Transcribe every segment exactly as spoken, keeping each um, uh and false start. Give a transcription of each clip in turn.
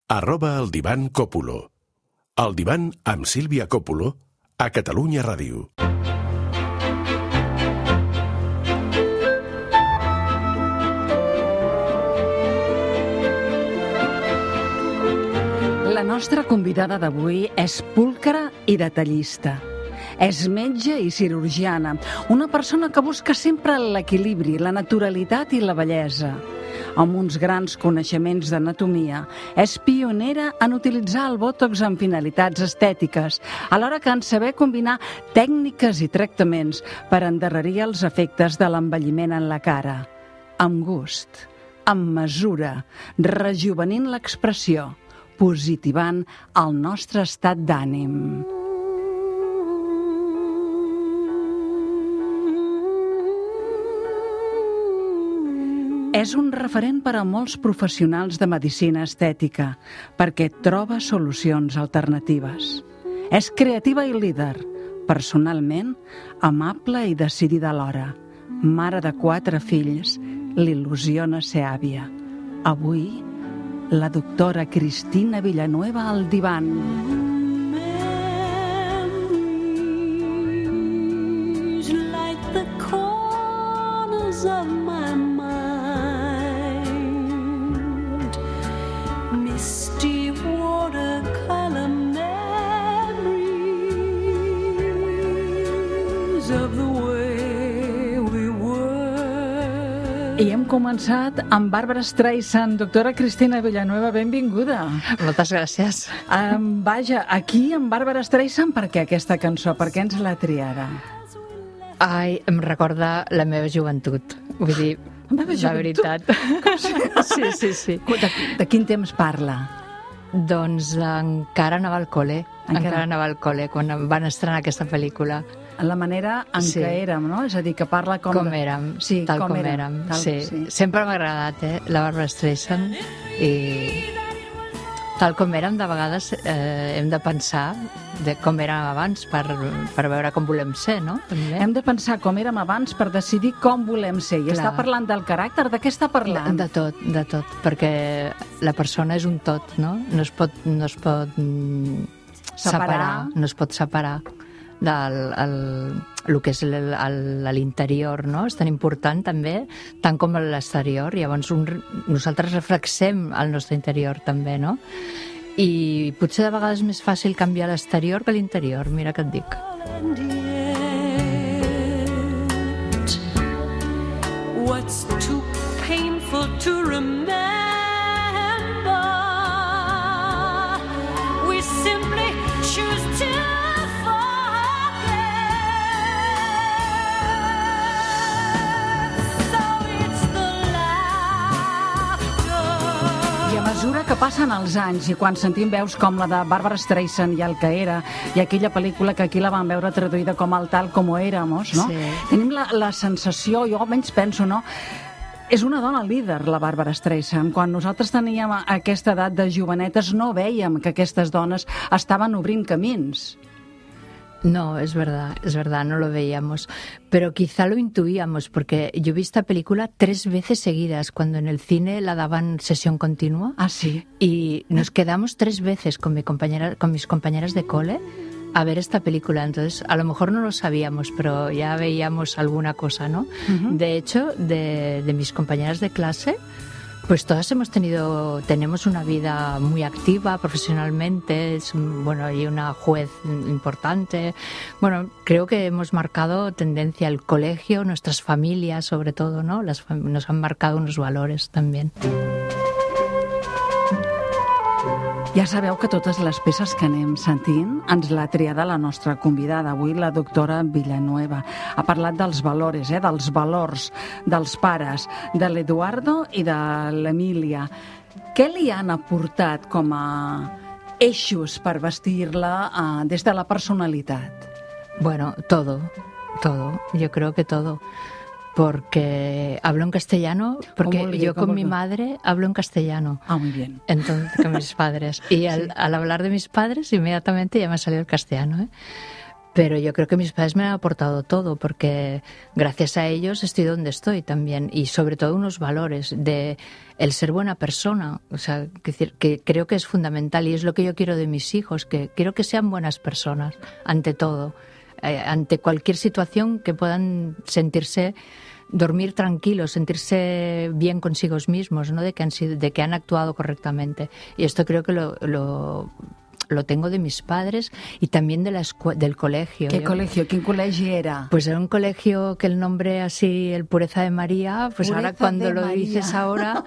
arroba el divan Còpolo. El divan amb Sílvia Còpolo a Catalunya Ràdio. La nostra convidada d'avui és pulcra i detallista. És metge i cirurgiana, una persona que busca sempre l'equilibri, la naturalitat i la bellesa. Amb uns grans coneixements d'anatomia, és pionera en utilitzar el bòtox amb finalitats estètiques, alhora que en saber combinar tècniques i tractaments per endarrerir els efectes de l'envelliment en la cara. Amb gust, amb mesura, rejuvenint l'expressió, positivant el nostre estat d'ànim. És un referent per a molts professionals de medicina estètica, perquè troba solucions alternatives. És creativa i líder, personalment amable i decidida alhora. Mare de quatre fills, l'il·lusiona ser àvia. Avui, la doctora Cristina Villanueva al divan. Memories like the corners of my mind. Misty watercolor memories of the way we were. I hem començat amb Bàrbara Streisand. Doctora Cristina Villanueva, benvinguda. Moltes gràcies. Um, vaja, aquí amb Bàrbara Streisand, per què aquesta cançó? Per què ens l'ha triada? Ai, em recorda la meva joventut. Vull dir, la, la veritat. Si... Sí, sí, sí. De, de quin temps parla? Doncs encara anava al col·le. Encara, encara anava al col·le quan van estrenar aquesta pel·lícula. La manera en sí. què érem, no? És a dir, que parla com... Com de... érem, sí, tal com, com érem. érem. Tal, sí. sí. Sempre m'ha agradat, eh, la Bàrbara Streisand. I tal com érem, de vegades eh, hem de pensar de com érem abans per, per veure com volem ser, no? També. Hem de pensar com érem abans per decidir com volem ser. I Clar. Està parlant del caràcter, de què està parlant? De, de tot, de tot, perquè la persona és un tot, no? No es pot, no es pot mm, separar. separar, no es pot separar del el, el que és l'interior, no? És tan important també, tant com l'exterior. Llavors un, nosaltres reflexem el nostre interior també, no? I potser de vegades és més fàcil canviar l'exterior que l'interior, mira què et dic. What's too painful to remember? We simply choose to mesura que passen els anys i quan sentim veus com la de Bàrbara Streisand i el que era, i aquella pel·lícula que aquí la vam veure traduïda com el tal como éramos, no? Sí. Tenim la, la sensació, jo almenys penso, no? És una dona líder, la Bàrbara Streisand. Quan nosaltres teníem aquesta edat de jovenetes no vèiem que aquestes dones estaven obrint camins. No, es verdad, es verdad, no lo veíamos, pero quizá lo intuíamos, porque yo vi esta película tres veces seguidas, cuando en el cine la daban sesión continua. Ah, sí. Y nos quedamos tres veces con, mi compañera, con mis compañeras de cole a ver esta película. Entonces, a lo mejor no lo sabíamos, pero ya veíamos alguna cosa, ¿no? Uh-huh. De hecho, de, de mis compañeras de clase, pues todas hemos tenido, tenemos una vida muy activa profesionalmente, es, bueno, hay una juez importante. Bueno, creo que hemos marcado tendencia al colegio, nuestras familias sobre todo, ¿no? Las, nos han marcado unos valores también. Ja sabeu que totes les peces que anem sentint ens l'ha triada la nostra convidada, avui la doctora Villanueva. Ha parlat dels valores, eh, dels valors dels pares, de l'Eduardo i de l'Emília. Què li han aportat com a eixos per vestir-la eh, des de la personalitat? Bueno, todo, todo, yo creo que todo. Porque hablo en castellano, porque yo con mi madre hablo en castellano. Ah, muy bien. Entonces, con mis padres. Y al, sí. al hablar de mis padres, inmediatamente ya me ha salido el castellano, ¿eh? Pero yo creo que mis padres me han aportado todo, porque gracias a ellos estoy donde estoy también, y sobre todo unos valores de el ser buena persona, o sea, que, que creo que es fundamental y es lo que yo quiero de mis hijos, que quiero que sean buenas personas, ante todo, eh, ante cualquier situación que puedan sentirse, dormir tranquilos, sentirse bien consigo mismos, ¿no? De que han sido, de que han actuado correctamente. Y esto creo que lo, lo lo tengo de mis padres y también de la escu- del colegio. ¿Qué Yo, colegio? ¿Qué colegio era? Pues era un colegio que el nombre así, el Pureza de María, pues Pureza ahora cuando lo María. dices ahora,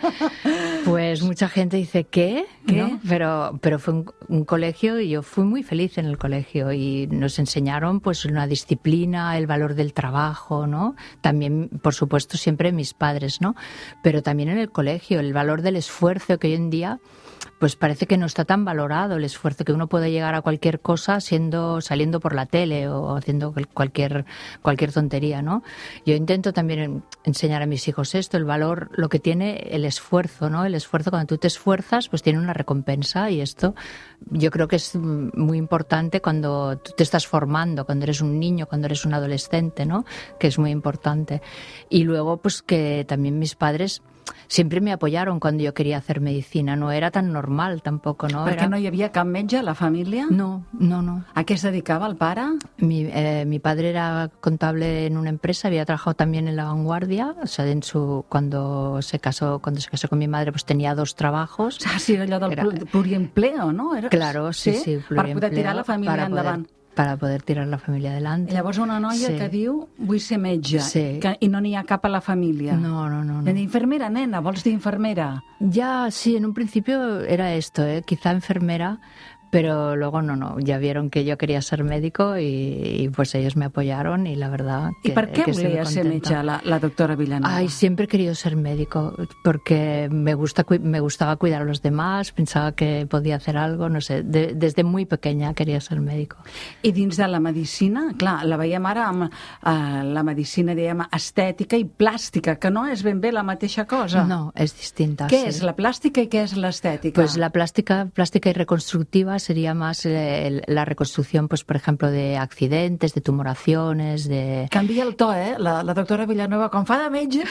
pues mucha gente dice, ¿qué? ¿Qué? ¿No? Pero, pero fue un, un colegio y yo fui muy feliz en el colegio y nos enseñaron pues una disciplina, el valor del trabajo, ¿no? También, por supuesto, siempre mis padres, ¿no? Pero también en el colegio, el valor del esfuerzo, que hoy en día pues parece que no está tan valorado, el esfuerzo, que uno puede llegar a cualquier cosa siendo, saliendo por la tele o haciendo cualquier, cualquier tontería, ¿no? Yo intento también enseñar a mis hijos esto, el valor, lo que tiene el esfuerzo, ¿no? El esfuerzo, cuando tú te esfuerzas, pues tiene una recompensa, y esto yo creo que es muy importante cuando tú te estás formando, cuando eres un niño, cuando eres un adolescente, ¿no? Que es muy importante. Y luego, pues que también mis padres siempre me apoyaron cuando yo quería hacer medicina. No era tan normal tampoco, ¿no? Perquè era... no hi havia cap metge a la família? No, no, no. ¿A qué se dedicaba el pare? Mi, eh, mi padre era contable en una empresa, había trabajado también en La Vanguardia, o sea, en su, cuando se casó, cuando se casó con mi madre, pues tenía dos trabajos. Ah, sí, allò del Era- pluriempleo, no? Era... Claro, sí, sí, Per poder pluriempleo, tirar la família para poder- endavant. para poder tirar la familia adelante. I llavors una noia Sí. que diu, vull ser metge, Sí. que, i no n'hi ha cap a la família. No, no, no, no. De infermera, nena, vols dir infermera? Ya, sí, en un principio era esto, ¿eh? Quizá enfermera, pero luego no, no, ya vieron que yo quería ser médico y, y pues ellos me apoyaron y la verdad que, I per què que estoy muy volia ser contenta. metge la, la doctora Villanueva? Ay, siempre he querido ser médico porque me gusta cui- me gustaba cuidar a los demás, pensaba que podía hacer algo, no sé, de- desde muy pequeña quería ser médico. I dins de la medicina, clar, la veiem ara amb eh, la medicina, diguem, estètica i plàstica, que no és ben bé la mateixa cosa. No, es distinta. Què sí. és la plàstica i què és l'estètica? Pues la plástica, plástica y reconstructiva sería más eh, el- la reconstrucción, pues por ejemplo, de accidentes, de tumoraciones, de... Canvia el to, eh? La, la doctora Villanueva, quan fa de metge...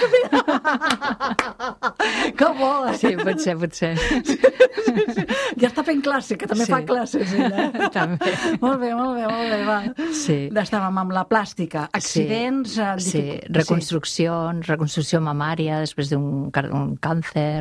que bo, eh? Sí, potser, potser. Ja està fent classe, que també Sí. fa classes, ella. També. Molt bé, molt bé, molt bé, va. Sí. Estàvem amb la plàstica. Accidents... eh, Sí, dificu- reconstrucción, reconstrucció mamària després d'un car- un càncer,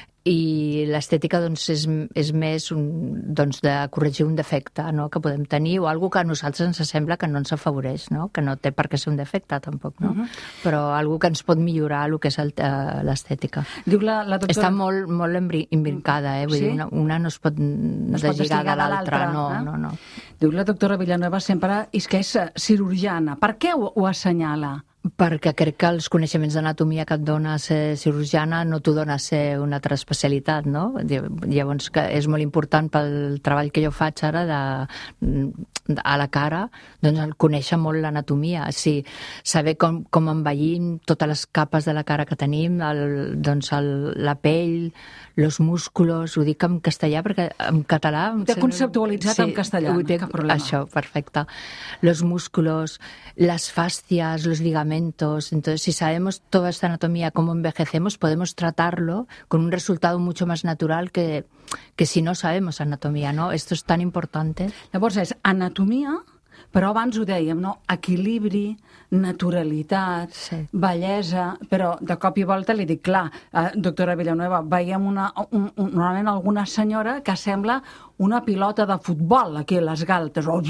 i l'estètica doncs, és, és més un, doncs, de corregir un defecte, no?, que podem tenir, o algo que a nosaltres ens sembla que no ens afavoreix, no?, que no té per què ser un defecte tampoc, no? Uh-huh. Però algo que ens pot millorar el que és el- eh, l'estètica. Diu la, la doctora... Està molt, molt embri- imbricada, eh? Vull Sí? dir, una, una no es pot No es pot deslligar deslligar de de l'altra, l'altra, no, eh? no, no. Diu la doctora Villanueva sempre és que és eh, cirurgiana. Per què ho, ho assenyala? Perquè crec que els coneixements d'anatomia que et dona ser cirurgiana no t'ho dona ser una altra especialitat, no? Llavors que és molt important pel treball que jo faig ara de, de, a la cara, doncs el conèixer molt l'anatomia, sí, saber com, com envellim totes les capes de la cara que tenim, el, doncs el, la pell, los músculos, ho dic en castellà perquè en català... em T'he sembla- conceptualitzat en castellà, ho dic- cap problema. Això, perfecte. Los músculos, las fascias, los ligamentos. Entonces, si sabemos toda esta anatomía, cómo envejecemos, podemos tratarlo con un resultado mucho más natural que, que si no sabemos anatomía, ¿no? Esto es tan importante. Llavors és anatomia, però abans ho dèiem, no? Equilibri, naturalitat, Sí. bellesa, però de cop i volta li dic, clar, eh, doctora Villanueva, veiem una, un, un, normalment alguna senyora que sembla una pilota de futbol aquí a les galtes, o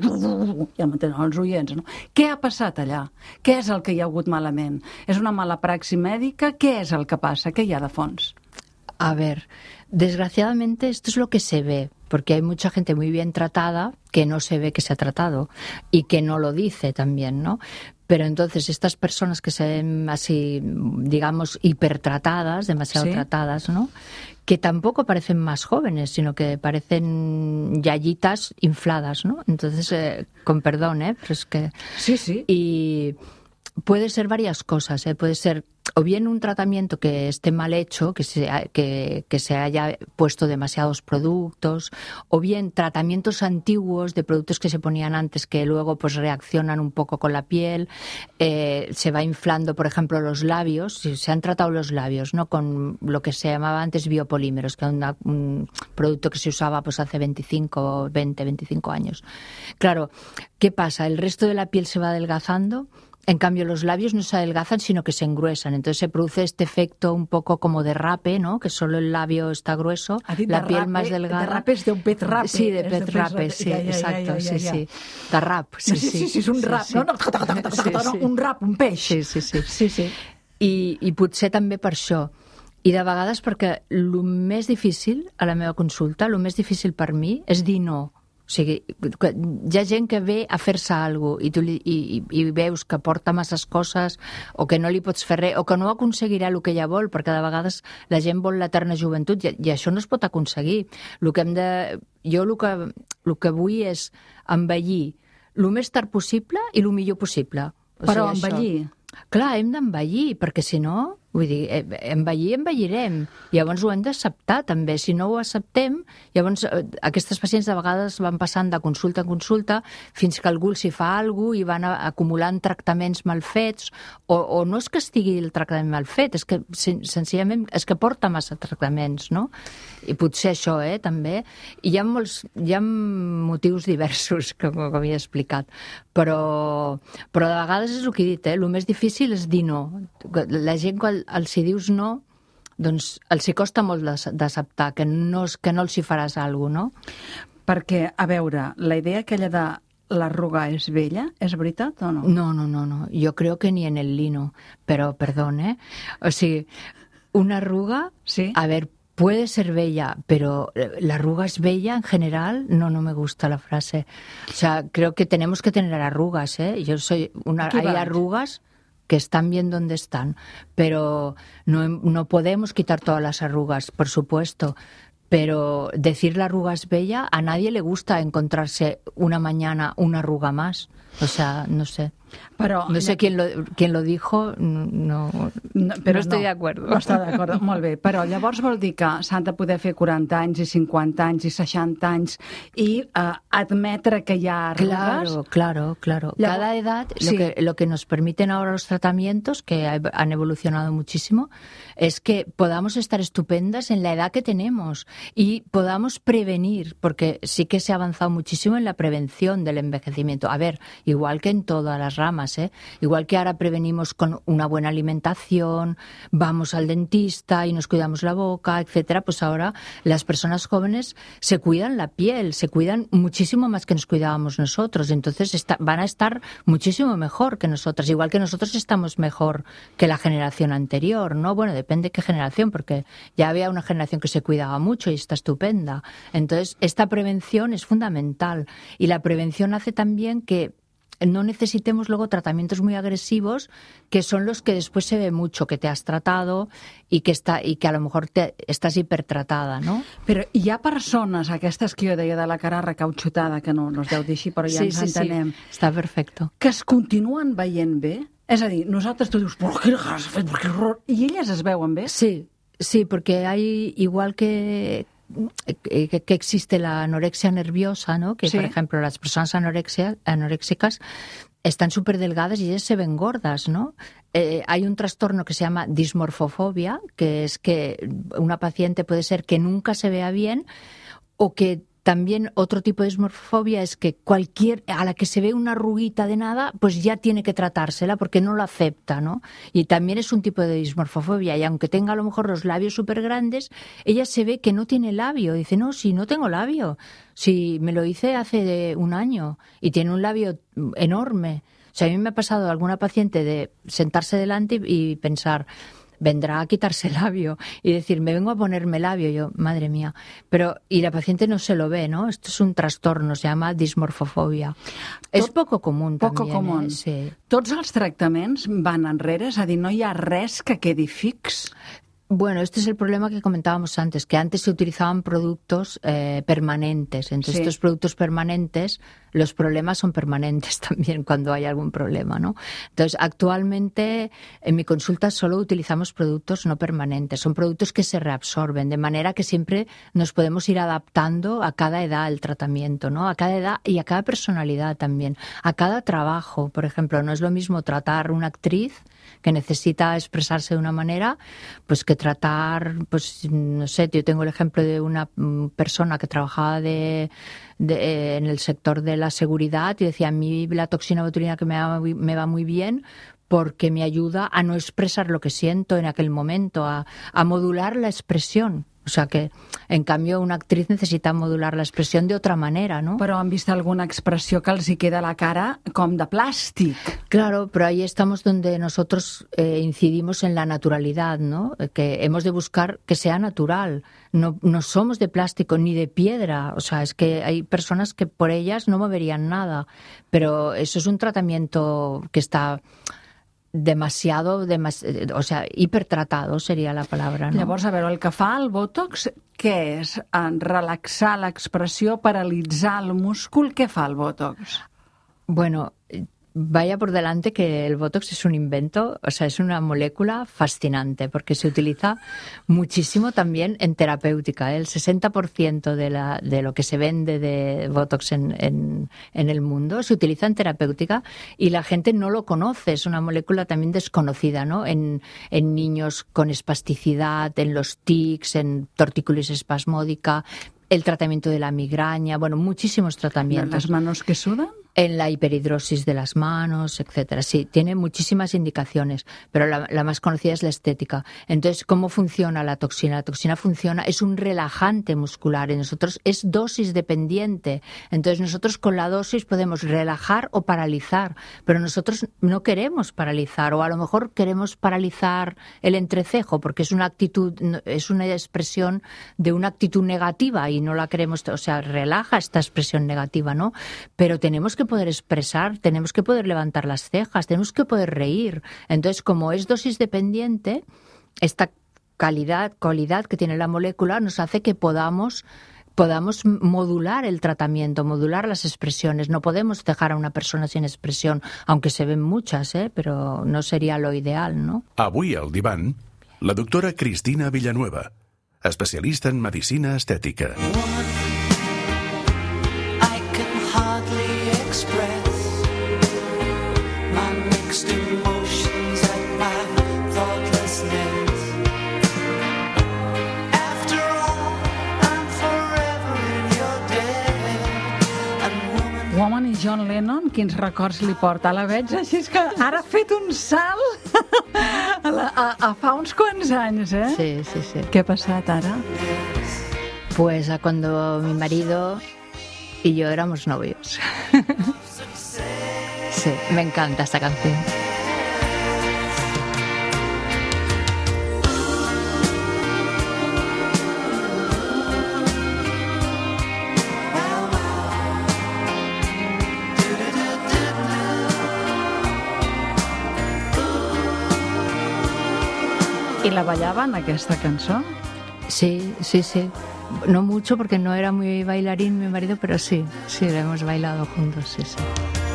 ja m'entenen els oients, no? Què ha passat allà? Què és el que hi ha hagut malament? És una mala praxi mèdica? Què és el que passa? Què hi ha de fons? A ver, desgraciadamente esto es lo que se ve, porque hay mucha gente muy bien tratada que no se ve que se ha tratado y que no lo dice también, ¿no? Pero entonces estas personas que se ven así, digamos, hipertratadas, demasiado Sí. tratadas, ¿no?, que tampoco parecen más jóvenes, sino que parecen yayitas infladas, ¿no? Entonces, eh, con perdón, ¿eh? Pero es que... Sí, sí. Y puede ser varias cosas, ¿eh? Puede ser o bien un tratamiento que esté mal hecho, que se, que, que se haya puesto demasiados productos, o bien tratamientos antiguos de productos que se ponían antes que luego pues reaccionan un poco con la piel, eh, se va inflando, por ejemplo, los labios, se han tratado los labios, ¿no?, con lo que se llamaba antes biopolímeros, que era una, un producto que se usaba pues hace veinticinco, veinte, veinticinco años. Claro, ¿qué pasa? El resto de la piel se va adelgazando. En cambio, los labios no se adelgazan, sino que se engruesan. Entonces se produce este efecto un poco como de rape, ¿no?, que solo el labio está grueso, la piel rape, más delgada. De rape es de un pez rape. Sí, de pez de rape, sí, ja, ja, exacto, ja, ja, ja, sí, sí. De rap, sí, sí. Sí, sí, sí, és un sí, rap, sí. no? no, sí, sí. Un rap, un peix. Sí, sí, sí. sí, sí. I, I potser també per això. I de vegades perquè el més difícil a la meva consulta, el més difícil per mi és dir no. O sigui, hi ha gent que ve a fer-se alguna cosa i, tu li, i, i veus que porta masses coses o que no li pots fer res o que no aconseguirà el que ella vol, perquè de vegades la gent vol l'eterna joventut i, i això no es pot aconseguir. El que hem de, jo el que, el que vull és envellir el més tard possible i el millor possible. O Però sigui, envellir... Això. Clar, hem d'envellir, perquè si no, vull dir, envellir, envellirem. Llavors ho hem d'acceptar, també. Si no ho acceptem, llavors aquestes pacients de vegades van passant de consulta en consulta fins que algú els hi fa alguna cosa i van acumulant tractaments mal fets, o, o no és que estigui el tractament mal fet, és que sen senzillament és que porta massa tractaments, no? I potser això, eh, també. I hi ha molts, hi ha motius diversos, com, com he explicat, però, però de vegades és el que he dit, eh, el més difícil és dir no. La gent, quan els hi dius no, doncs els hi costa molt d'acceptar que no, que no els hi faràs alguna cosa, no? Perquè, a veure, la idea aquella de l'arruga és bella, és veritat o no? No, no, no, no. Jo creo que ni en el lino, però, perdón, eh? O sigui, una arruga, sí? A ver, puede ser bella, pero la arruga es bella en general. No, no me gusta la frase. O sea, creo que tenemos que tener arrugas, ¿eh? Yo soy una, hay arrugas que están bien donde están, pero no, no podemos quitar todas las arrugas, por supuesto. Pero decir la arruga es bella, a nadie le gusta encontrarse una mañana una arruga más. O sea, no sé. Però, no sé quién lo, quién lo dijo, no, no, però no estoy no, de acuerdo. No està d'acord, molt bé. Però llavors vol dir que s'han de poder fer quaranta anys i cinquanta anys i seixanta anys i uh, admetre que hi ha arrugas? Claro, claro, claro. Llavors, cada edad, sí. lo, que, lo que nos permiten ahora los tratamientos, que han evolucionado muchísimo, es que podamos estar estupendas en la edad que tenemos y podamos prevenir, porque sí que se ha avanzado muchísimo en la prevención del envejecimiento. A ver, igual que en todas las ramas, ¿eh? Igual que ahora prevenimos con una buena alimentación, vamos al dentista y nos cuidamos la boca, etcétera, pues ahora las personas jóvenes se cuidan la piel, se cuidan muchísimo más que nos cuidábamos nosotros, entonces está, van a estar muchísimo mejor que nosotras, igual que nosotros estamos mejor que la generación anterior, ¿no? Bueno, depende qué generación, porque ya había una generación que se cuidaba mucho y está estupenda. Entonces, esta prevención es fundamental y la prevención hace también que no necesitemos luego tratamientos muy agresivos, que son los que después se ve mucho, que te has tratado y que, está, y que a lo mejor te, estàs hipertratada, no? Però hi ha persones, aquestes que jo deia de la cara recauxutada, que no, no es deu dir així, però ja sí, ens sí, entenem. Sí, està perfecto. Que es continuen veient bé? És a dir, nosaltres tu dius, però què has fet, però què horror, i elles es veuen bé? Sí, sí, porque hay, igual que... Que, que existe la anorexia nerviosa, ¿no? Que, sí. Por ejemplo, las personas anorexia, anoréxicas están súper delgadas y ellas se ven gordas, ¿no? Eh, hay un trastorno que se llama dismorfofobia, que es que una paciente puede ser que nunca se vea bien o que también otro tipo de dismorfofobia es que cualquier, a la que se ve una arruguita de nada, pues ya tiene que tratársela porque no lo acepta, ¿no? Y también es un tipo de dismorfofobia y aunque tenga a lo mejor los labios súper grandes, ella se ve que no tiene labio. Dice, no, si no tengo labio, si me lo hice hace un año y tiene un labio enorme. O sea, a mí me ha pasado a alguna paciente de sentarse delante y pensar, vendrá a quitarse el labio y decir, me vengo a ponerme labio. Yo, madre mía. Pero, y la paciente no se lo ve, ¿no? Esto es un trastorno, se llama dismorfofobia. Tot, és poco común, poco també. Común. Eh? Sí. Tots els tractaments van enrere? És a dir, no hi ha res que quedi fix? Bueno, este es el problema que comentábamos antes, que antes se utilizaban productos eh, permanentes. Entonces, sí. Estos productos permanentes, los problemas son permanentes también cuando hay algún problema, ¿no? Entonces, actualmente en mi consulta solo utilizamos productos no permanentes. Son productos que se reabsorben, de manera que siempre nos podemos ir adaptando a cada edad el tratamiento, ¿no? A cada edad y a cada personalidad también, a cada trabajo. Por ejemplo, no es lo mismo tratar una actriz que necesita expresarse de una manera, pues que tratar, pues no sé, yo tengo el ejemplo de una persona que trabajaba de, de, en el sector de la seguridad y decía, a mí la toxina botulina que me va, me va muy bien porque me ayuda a no expresar lo que siento en aquel momento, a, a modular la expresión. O sea que, en cambio, una actriz necesita modular la expresión de otra manera, ¿no? Però han vist alguna expressió que els hi queda la cara com de plàstic. Claro, pero ahí estamos donde nosotros eh, incidimos en la naturalidad, ¿no? Que hemos de buscar que sea natural. No, no somos de plástico ni de piedra. O sea, es que hay personas que por ellas no moverían nada. Pero eso es un tratamiento que está... demasiado, demas, o sea, hipertratado seria la palabra, no? Llavors, a veure, el que fa el Botox, què és? En relaxar l'expressió, paralitzar el múscul? Què fa el Botox? Bueno, vaya por delante que el Botox es un invento, o sea, es una molécula fascinante porque se utiliza muchísimo también en terapéutica. El sesenta por ciento de, la, de lo que se vende de Botox en, en, en el mundo se utiliza en terapéutica y la gente no lo conoce. Es una molécula también desconocida, ¿no? En, en niños con espasticidad, en los tics, en tortícolis espasmódica, el tratamiento de la migraña, bueno, muchísimos tratamientos. ¿Las manos que sudan? En la hiperhidrosis de las manos, etcétera. Sí, tiene muchísimas indicaciones, pero la, la más conocida es la estética. Entonces, ¿cómo funciona la toxina? La toxina funciona, es un relajante muscular y nosotros es dosis dependiente. Entonces, nosotros con la dosis podemos relajar o paralizar, pero nosotros no queremos paralizar, o a lo mejor queremos paralizar el entrecejo porque es una actitud, es una expresión de una actitud negativa y no la queremos, o sea, relaja esta expresión negativa, ¿no? Pero tenemos que poder expresar, tenemos que poder levantar las cejas, tenemos que poder reír. Entonces, como es dosis dependiente, esta calidad, cualidad que tiene la molécula nos hace que podamos podamos modular el tratamiento, modular las expresiones. No podemos dejar a una persona sin expresión, aunque se ven muchas, ¿eh? Pero no sería lo ideal, ¿no? Avui al divan, la doctora Cristina Villanueva, especialista en medicina estètica. Woman i John Lennon, quins records li porta? La veig així, és que ara ha fet un salt a, la, a, a fa uns quants anys, eh? Sí, sí, sí. ¿Qué ha pasado ahora? Pues a cuando mi marido y yo éramos novios. Sí, me encanta esta canción. ¿Y la ballaban aquesta cançó? Sí, sí, sí. No mucho porque no era muy bailarín mi marido, pero sí, sí, la hemos bailado juntos, sí, sí.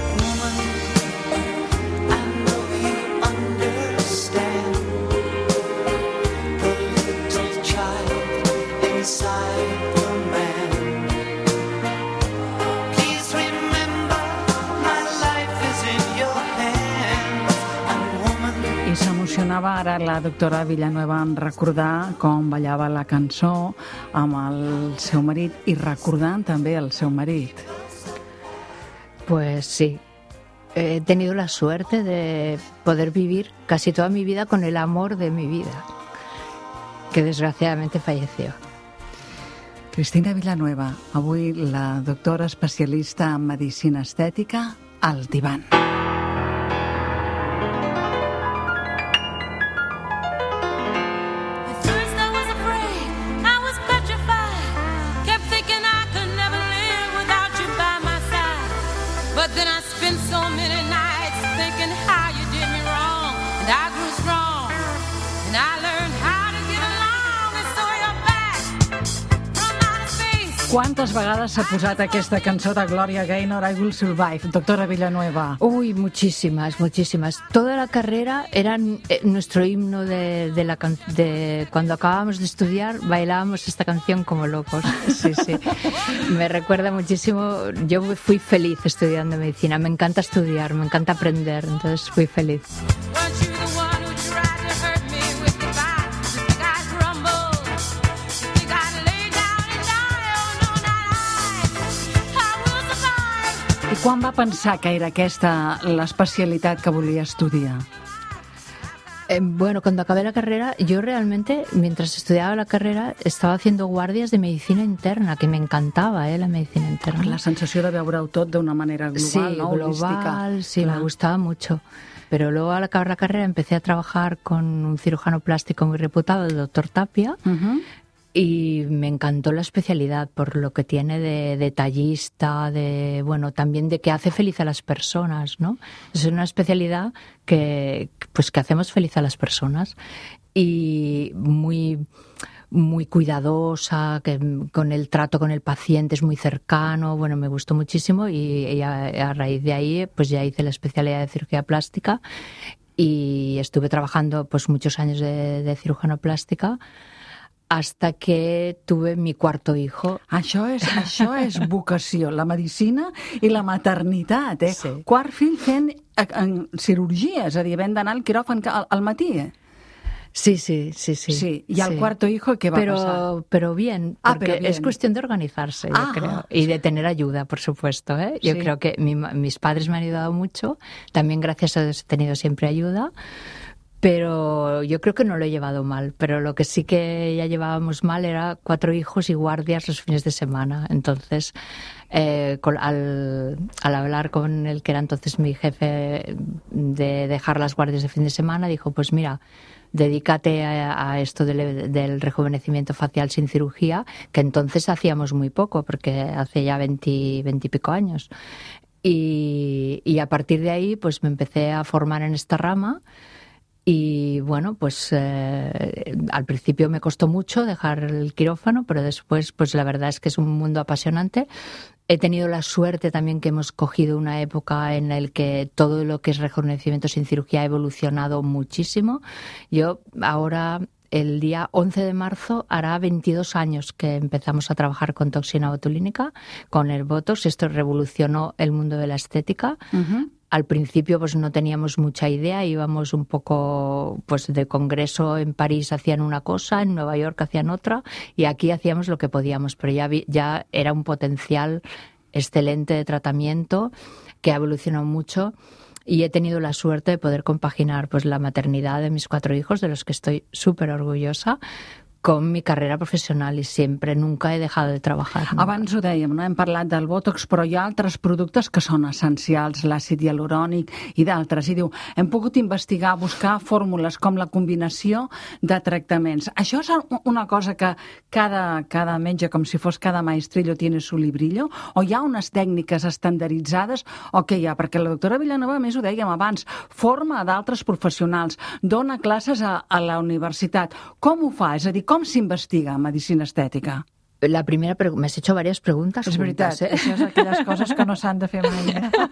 Ara la doctora Villanueva en recordar com ballava la cançó amb el seu marit i recordant també el seu marit. Pues sí, he tenido la suerte de poder vivir casi toda mi vida con el amor de mi vida, que desgraciadamente falleció. Cristina Villanueva, avui la doctora especialista en medicina estètica al divan. I grew strong and I learned how to get along. Quantes vegades s'ha posat aquesta cançó de Gloria Gaynor, I Will Survive, doctora Villanueva? Uy, muchísimas, muchísimas. Toda la carrera era eh, nuestro himno de, de, la can de cuando acabábamos de estudiar, bailábamos esta canción como locos. Sí, sí. Me recuerda muchísimo. Yo fui feliz estudiando medicina. Me encanta estudiar, me encanta aprender, entonces fui feliz. I quan va pensar que era aquesta l'especialitat que volia estudiar? Eh, bueno, cuando acabé la carrera, yo realmente, mientras estudiaba la carrera, estaba haciendo guardias de medicina interna, que me encantava, eh, la medicina interna. La sensació de veure-ho tot d'una manera global, sí, ¿no? global, sí, Clar. me gustaba mucho. Pero luego al acabar la carrera empecé a trabajar con un cirujano plástico muy reputado, el doctor Tapia, Uh-huh. y me encantó la especialidad por lo que tiene de detallista, de bueno, también de que hace feliz a las personas, ¿no? Es una especialidad que pues que hacemos feliz a las personas y muy muy cuidadosa, que con el trato con el paciente es muy cercano, bueno, me gustó muchísimo y, y a, a raíz de ahí pues ya hice la especialidad de cirugía plástica y estuve trabajando pues muchos años de, de cirujano plástica hasta que tuve mi cuarto hijo. Això és, això és vocació, la medicina i la maternitat, eh? Sí. Quart fill fent eh, en cirurgia, és a dir, havent d'anar al quiròfan al, al matí, eh? Sí, sí, sí, sí. Sí, y al sí. cuarto hijo, ¿qué va pero, a pasar? Pero bien, Ah, porque pero bien. es cuestión de organizarse, yo Ah, creo, y de tener ayuda, por supuesto, ¿eh? Yo Sí. creo que mi, mis padres me han ayudado mucho, también gracias a Dios he tenido siempre ayuda, pero yo creo que no lo he llevado mal, pero lo que sí que ya llevábamos mal era cuatro hijos y guardias los fines de semana. Entonces, eh, con, al, al hablar con el que era entonces mi jefe de dejar las guardias de fin de semana, dijo, pues mira, dedícate a, a esto del, del rejuvenecimiento facial sin cirugía, que entonces hacíamos muy poco, porque hace ya veinte, veinte y pico años. Y, y a partir de ahí, pues me empecé a formar en esta rama. Y bueno, pues eh, al principio me costó mucho dejar el quirófano, pero después, pues la verdad es que es un mundo apasionante. He tenido la suerte también que hemos cogido una época en la que todo lo que es rejuvenecimiento sin cirugía ha evolucionado muchísimo. Yo ahora, el día once de marzo, hará veintidós años que empezamos a trabajar con toxina botulínica, con el Botox. Esto revolucionó el mundo de la estética. Uh-huh. Al principio pues no teníamos mucha idea, íbamos un poco pues de congreso en París hacían una cosa, en Nueva York hacían otra y aquí hacíamos lo que podíamos, pero ya, vi, ya era un potencial excelente de tratamiento que ha evolucionado mucho y he tenido la suerte de poder compaginar pues la maternidad de mis cuatro hijos, de los que estoy súper orgullosa, con mi carrera professional i sempre, nunca he dejado de trabajar. Nunca. Abans ho dèiem, no? Hem parlat del Botox, però hi ha altres productes que són essencials, l'àcid hialurònic i d'altres. I diu, hem pogut investigar, buscar fórmules com la combinació de tractaments. Això és una cosa que cada, cada metge, com si fos cada maestrillo, tiene su librillo? O hi ha unes tècniques estandarditzades? O què hi ha? Perquè la doctora Villanueva, a més ho dèiem abans, forma d'altres professionals, dona classes a, a la universitat. Com ho fa? És a dir, com s'investiga en medicina estètica? La primera pregunta, me has hecho varias preguntas. És veritat, juntas, ¿eh? això és aquelles coses que no s'han de fer mai.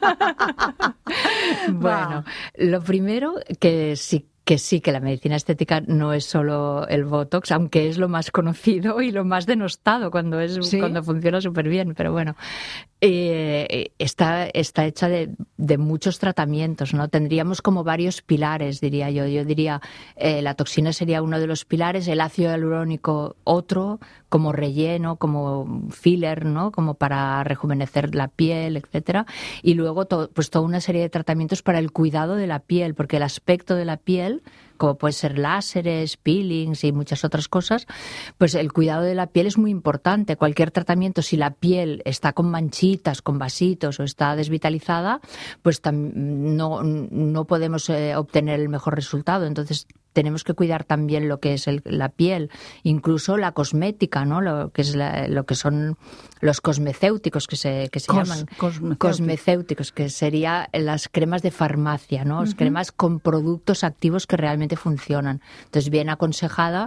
Bueno, lo primero que sí que sí, que la medicina estética no es solo el Botox, aunque es lo más conocido y lo más denostado cuando es ¿Sí? cuando funciona súper bien, pero bueno, eh, está, está hecha de, de muchos tratamientos, ¿no? Tendríamos como varios pilares, diría yo. Yo diría, eh, la toxina sería uno de los pilares, el ácido hialurónico otro, como relleno, como filler, ¿no? Como para rejuvenecer la piel, etcétera. Y luego to, pues toda una serie de tratamientos para el cuidado de la piel, porque el aspecto de la piel, como puede ser láseres, peelings y muchas otras cosas, pues el cuidado de la piel es muy importante. Cualquier tratamiento, si la piel está con manchitas, con vasitos o está desvitalizada, pues no, no podemos eh, obtener el mejor resultado. Entonces tenemos que cuidar también lo que es el, la piel, incluso la cosmética, ¿no? Lo que es la, lo que son los cosmecéuticos que se, que se Cos, llaman cosmecéuticos. cosmecéuticos, que serían las cremas de farmacia, ¿no? Uh-huh. Cremas con productos activos que realmente funcionan. Entonces, bien aconsejada,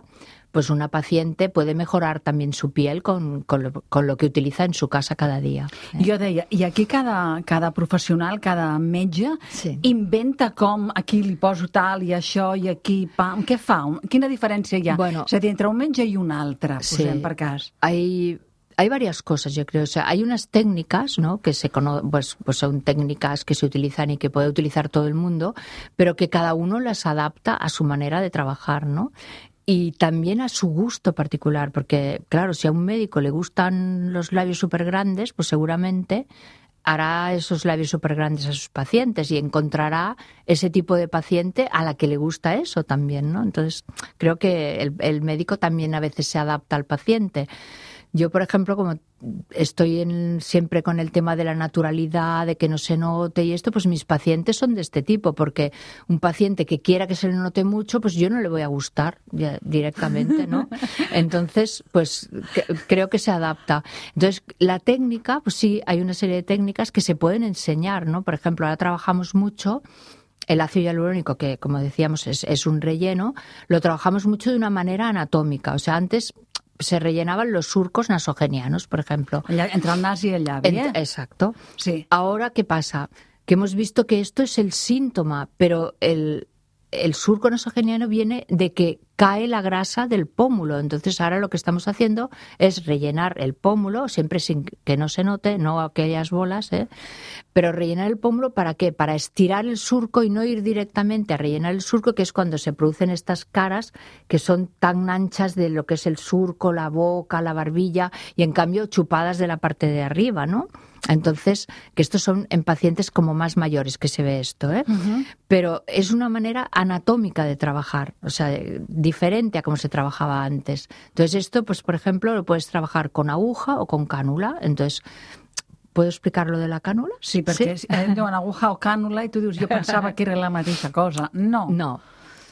pues una paciente puede mejorar también su piel con, con, lo, con lo que utiliza en su casa cada dia. Eh? Jo deia, i aquí cada, cada professional, cada metge, sí. inventa com aquí li poso tal i això i aquí pam. Què fa? Quina diferència hi ha? Bueno, és a dir, entre un metge i un altre, posem sí. per cas. Hay... Hay varias cosas, yo creo. O sea, hay unas técnicas, ¿no? Que se cono- pues, pues son técnicas que se utilizan y que puede utilizar todo el mundo, pero que cada uno las adapta a su manera de trabajar, ¿no? Y también a su gusto particular, porque, claro, si a un médico le gustan los labios súper grandes, pues seguramente hará esos labios súper grandes a sus pacientes y encontrará ese tipo de paciente a la que le gusta eso también, ¿no? Entonces, creo que el, el médico también a veces se adapta al paciente. Yo, por ejemplo, como estoy en, siempre con el tema de la naturalidad, de que no se note y esto, pues mis pacientes son de este tipo, porque un paciente que quiera que se le note mucho, pues yo no le voy a gustar ya, directamente, ¿no? Entonces, pues que, creo que se adapta. Entonces, la técnica, pues sí, hay una serie de técnicas que se pueden enseñar, ¿no? Por ejemplo, ahora trabajamos mucho el ácido hialurónico, que como decíamos es, es un relleno, lo trabajamos mucho de una manera anatómica. O sea, antes se rellenaban los surcos nasogenianos, por ejemplo. Entre el nas y el llavi, ¿eh? Exacto. Sí. Ahora, ¿qué pasa? Que hemos visto que esto es el síntoma, pero el, el surco nasogeniano viene de que cae la grasa del pómulo. Entonces, ahora lo que estamos haciendo es rellenar el pómulo, siempre sin que no se note, no aquellas bolas, ¿eh? Pero rellenar el pómulo, ¿para qué? Para estirar el surco y no ir directamente a rellenar el surco, que es cuando se producen estas caras que son tan anchas de lo que es el surco, la boca, la barbilla, y en cambio chupadas de la parte de arriba, ¿no? Entonces, que estos son en pacientes como más mayores que se ve esto, ¿eh? Uh-huh. Pero es una manera anatómica de trabajar, o sea, diferente a como se trabajaba antes. Entonces, esto, pues, por ejemplo, lo puedes trabajar con aguja o con cànula. Entonces, ¿puedo explicar lo de la cànula? Sí, perquè sí? Eh, diuen aguja o cànula i tu dius, jo pensava que era la mateixa cosa. No. No.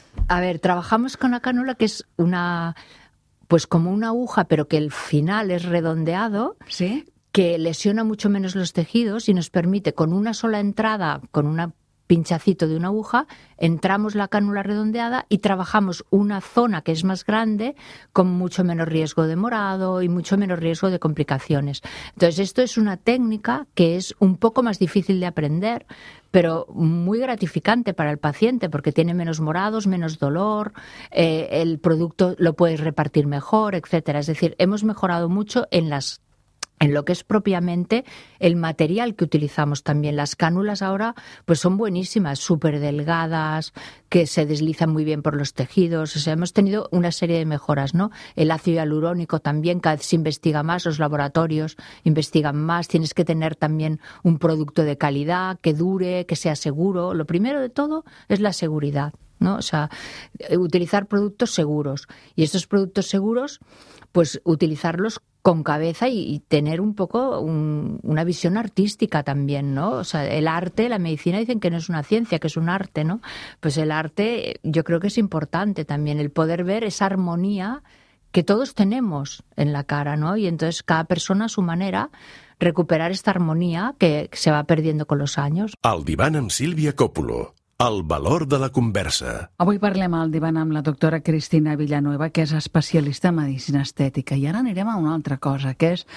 A ver, trabajamos con la cànula, que es una, pues como una aguja, pero que el final es redondeado. ¿Sí? Que lesiona mucho menos los tejidos y nos permite, con una sola entrada, con un pinchacito de una aguja, entramos la cánula redondeada y trabajamos una zona que es más grande con mucho menos riesgo de morado y mucho menos riesgo de complicaciones. Entonces, esto es una técnica que es un poco más difícil de aprender, pero muy gratificante para el paciente porque tiene menos morados, menos dolor, eh, el producto lo puedes repartir mejor, etcétera. Es decir, hemos mejorado mucho en las en lo que es propiamente el material que utilizamos también. Las cánulas ahora pues son buenísimas, súper delgadas, que se deslizan muy bien por los tejidos. O sea, hemos tenido una serie de mejoras, ¿no? El ácido hialurónico también, cada vez se investiga más, los laboratorios investigan más. Tienes que tener también un producto de calidad, que dure, que sea seguro. Lo primero de todo es la seguridad, ¿no? O sea, utilizar productos seguros. Y estos productos seguros, pues utilizarlos con cabeza y, y tener un poco un, una visión artística también, ¿no? O sea, el arte, la medicina dicen que no es una ciencia, que es un arte, ¿no? Pues el arte yo creo que es importante también, el poder ver esa armonía que todos tenemos en la cara, ¿no? Y entonces cada persona a su manera recuperar esta armonía que se va perdiendo con los años. Al divan amb Sílvia Coppola. El valor de la conversa. Avui parlem al divan amb la doctora Cristina Villanueva, que és especialista en medicina estètica. I ara anirem a una altra cosa, que és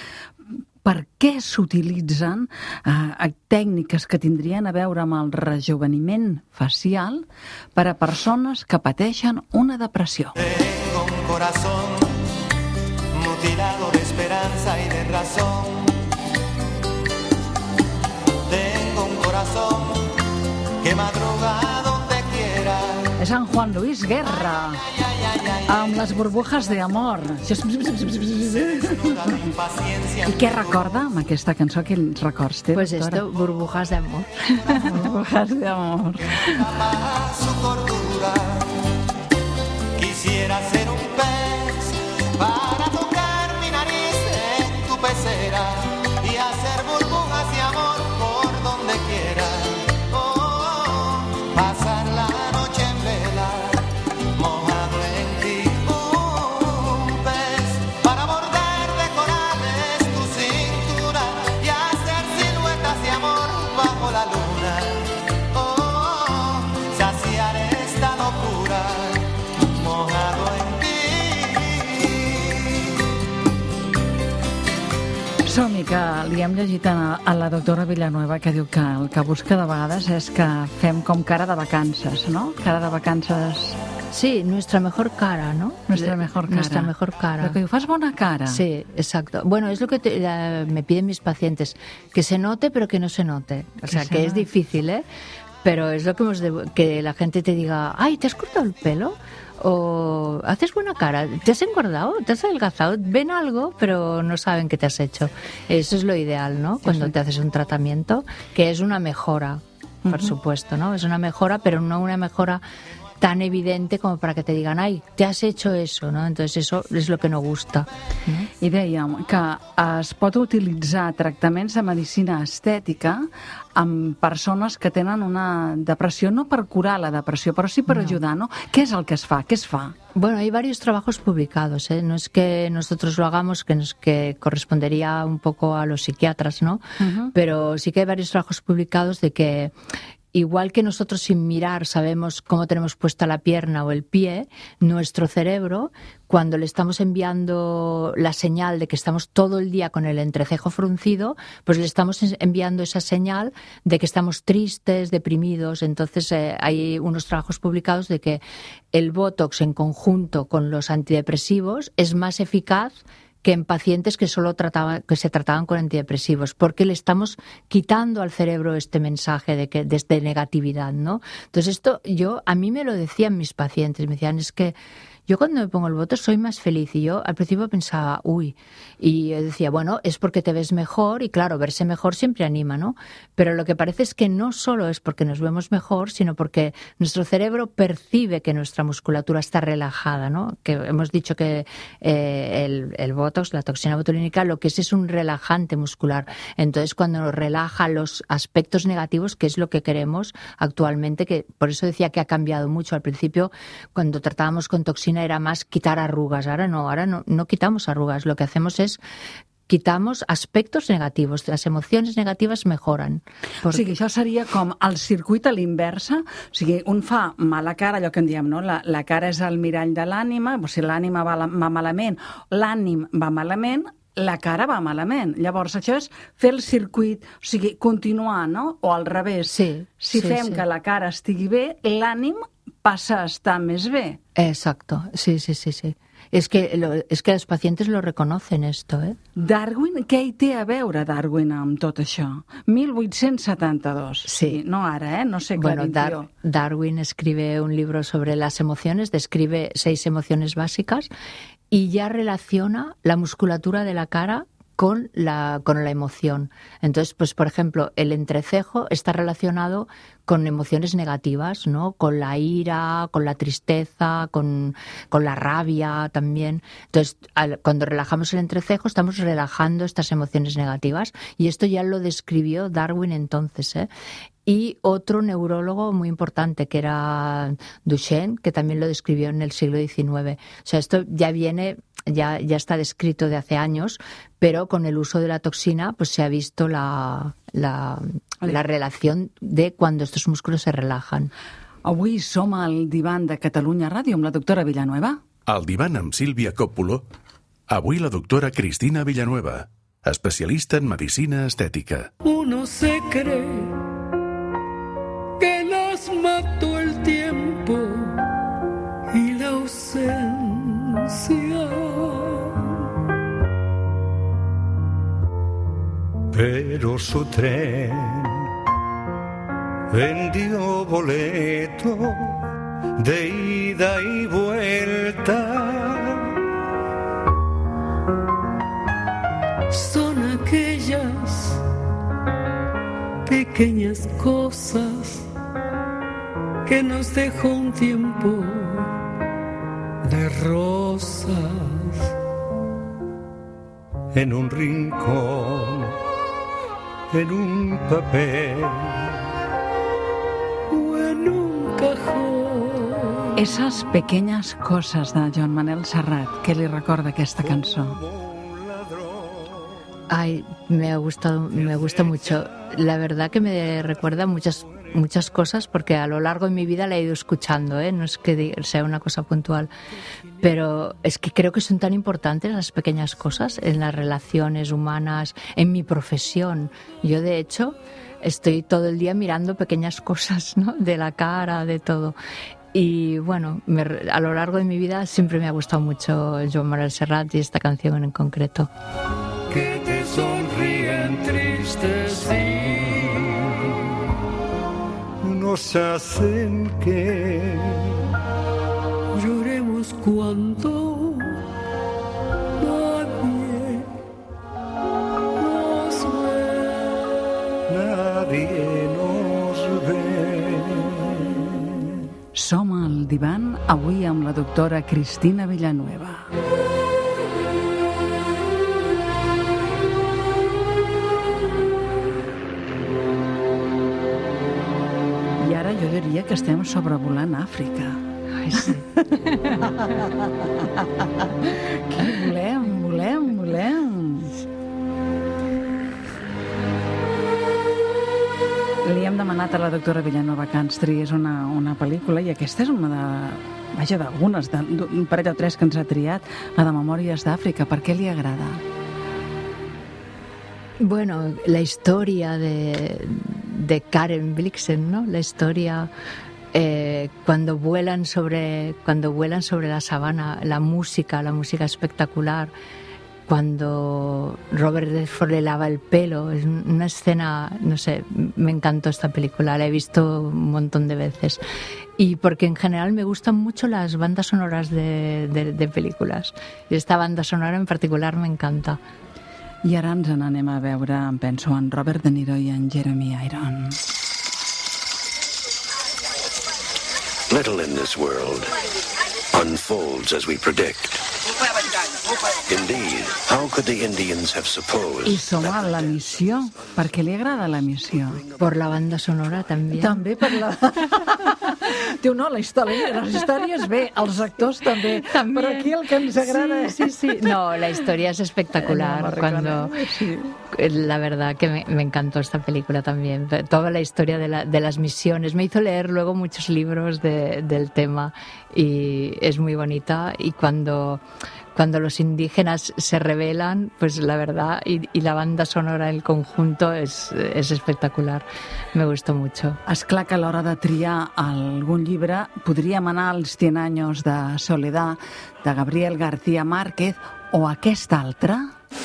per què s'utilitzen eh, tècniques que tindrien a veure amb el rejuveniment facial per a persones que pateixen una depressió. Tengo un corazón mutilado de esperanza y de razón. Tengo un corazón que madruga donde quiera. És en Juan Luis Guerra, amb les burbujas de amor. I què recorda amb aquesta cançó? Quins records té, Pues doctora? esto, burbujas de amor. Burbujas de amor. Su cordura. Quisiera ser un pez para tocar mi nariz en tu pecera y hacer burbujas de amor por donde quiera. Pasar la noche en vela, mojado en ti, un pez para bordar de corales tu cintura y hacer siluetas de amor bajo la luna. Oh, saciar esta locura, mojado en ti. que li hem llegit a, a la doctora Villanueva, que diu que el que busca de vegades és que fem com cara de vacances, ¿no? Cara de vacances... Sí, nuestra mejor cara, ¿no? Nuestra mejor cara. Nuestra mejor cara. Lo que diu, fas bona cara. Sí, exacto. Bueno, es lo que te, la, me piden mis pacientes, que se note pero que no se note. O sea, que es difícil, ¿eh? Pero es lo que hemos de, que la gente te diga, ay, ¿te has cortado el pelo? O haces buena cara, ¿te has engordado? ¿Te has adelgazado? Ven algo, pero no saben qué te has hecho. Eso es lo ideal, ¿no? Cuando te haces un tratamiento, que es una mejora, por uh-huh. supuesto, ¿no? Es una mejora, pero no una mejora tan evidente como para que te digan, ai, te has hecho eso, no? Entonces eso és el que no gusta. Mm? I dèiem que es pot utilitzar tractaments de medicina estètica amb persones que tenen una depressió, no per curar la depressió, però sí per no. ajudar, ¿no? Què és el que es fa? Què es fa? Bueno, hay varios trabajos publicados, ¿eh? No es que nosotros lo hagamos, que, nos, que correspondería un poco a los psiquiatras, ¿no? Uh-huh. Pero sí que hay varios trabajos publicados de que igual que nosotros sin mirar sabemos cómo tenemos puesta la pierna o el pie, nuestro cerebro, cuando le estamos enviando la señal de que estamos todo el día con el entrecejo fruncido, pues le estamos enviando esa señal de que estamos tristes, deprimidos. Entonces eh, hay unos trabajos publicados de que el Botox en conjunto con los antidepresivos es más eficaz que en pacientes que solo trataban, que se trataban con antidepresivos, porque le estamos quitando al cerebro este mensaje de que de negatividad, ¿no? Entonces esto yo a mí me lo decían mis pacientes, me decían, es que yo cuando me pongo el Botox soy más feliz, y yo al principio pensaba, uy, y yo decía, bueno, es porque te ves mejor, y claro, verse mejor siempre anima, ¿no? Pero lo que parece es que no solo es porque nos vemos mejor, sino porque nuestro cerebro percibe que nuestra musculatura está relajada, ¿no? Que hemos dicho que eh, el, el Botox, la toxina botulínica, lo que es es un relajante muscular. Entonces, cuando nos relaja los aspectos negativos, que es lo que queremos actualmente, que por eso decía que ha cambiado mucho. Al principio, cuando tratábamos con toxina, era más quitar arrugas. Ahora no, ahora no, no quitamos arrugas. Lo que hacemos es quitamos aspectos negativos. Las emocions negatives mejoren. Perquè... O sigui, això seria com el circuit a l'inversa. O sigui, un fa mala cara, allò que en diem, no? La, la cara és el mirall de l'ànima, o sigui, l'ànima va, va malament, l'ànim va malament, la cara va malament. Llavors, això és fer el circuit, o sigui, continuar, no? O al revés. Sí, si sí, fem sí. que la cara estigui bé, l'ànim passa a estar més bé. Exacto, sí, sí, sí, sí. Es que, lo, es que los pacientes lo reconocen esto, ¿eh? Darwin, què hi té a veure Darwin amb tot això? mil vuit-cents setanta-dos, sí. sí, no ara, ¿eh? No sé qué. Bueno, Dar Darwin escribe un libro sobre las emociones, describe seis emociones básicas y ya relaciona la musculatura de la cara con la, con la emoción. Entonces, pues por ejemplo, el entrecejo está relacionado con emociones negativas, ¿no? Con la ira, con la tristeza, con, con la rabia también. Entonces, al, cuando relajamos el entrecejo, estamos relajando estas emociones negativas. Y esto ya lo describió Darwin entonces, ¿eh? Y otro neurólogo muy importante, que era Duchenne, que también lo describió en el siglo diecinueve. O sea, esto ya viene, ya, ya está descrito de hace años, pero con el uso de la toxina pues se ha visto la, la, la relación de cuando estos músculos se relajan. Avui som al divan de Catalunya Ràdio amb la doctora Villanueva. Al divan amb Sílvia Coppola, avui la doctora Cristina Villanueva, especialista en medicina estètica. Uno se cree que nos mató el tiempo y la ausencia, pero su tren vendió boleto de ida y vuelta. Son aquellas pequeñas cosas que nos dejó un tiempo de rosas en un rincón, en un papel o en un cajón. Esas pequeñas cosas de Joan Manel Serrat, què li recorda aquesta cançó? Ay, me ha gustado, me gusta mucho. La verdad que me recuerda muchas muchas cosas, porque a lo largo de mi vida la he ido escuchando, ¿eh? No es que sea una cosa puntual, pero es que creo que son tan importantes las pequeñas cosas en las relaciones humanas, en mi profesión. Yo, de hecho, estoy todo el día mirando pequeñas cosas, ¿no? De la cara, de todo. Y bueno, me, a lo largo de mi vida siempre me ha gustado mucho Joan Manuel Serrat y esta canción en concreto. Que te sonríen tristes nos hacen que lloremos cuando nadie nos ve, nadie nos ve. Som al divan avui amb la doctora Cristina Villanueva. I ara jo diria que estem sobrevolant Àfrica. Ai, sí. Què volem, volem, volem. Li hem demanat a la doctora Villanueva que ens triés una, una pel·lícula, i aquesta és una de... Vaja, d'algunes, d'un parell o tres que ens ha triat, la de Memòries d'Àfrica. Per què li agrada? Bueno, la historia de, de Karen Blixen, ¿no? La historia eh, cuando vuelan sobre cuando vuelan sobre la sabana, la música, la música espectacular. Cuando Robert Redford le lava el pelo, es una escena, no sé, me encantó esta película, la he visto un montón de veces. Y porque en general me gustan mucho las bandas sonoras de, de, de películas. Y esta banda sonora en particular me encanta. I ara ens n'anem a veure, em penso, en Robert De Niro i en Jeremy Irons. Little in this world unfolds as we predict. Indeed, how could the Indians have supposed? I som a la missió. Per què li agrada la missió? Por la banda sonora també. També per la... Diu, no, la història, les històries bé, els actors també, també. Però aquí el que ens agrada... Sí, sí, sí. No, la historia es espectacular. No, cuando sí. La verdad que me, me encantó esta película también. Toda la historia de, la, de las misiones. Me hizo leer luego muchos libros de, del tema y es muy bonita. Y cuando... Cuando los indígenas se rebelan, pues la verdad, y, y la banda sonora, el conjunto, es, es espectacular. Me gustó mucho. És clar que a l'hora de triar algun llibre podríem anar als cien años de soledad de Gabriel García Márquez o aquest altre.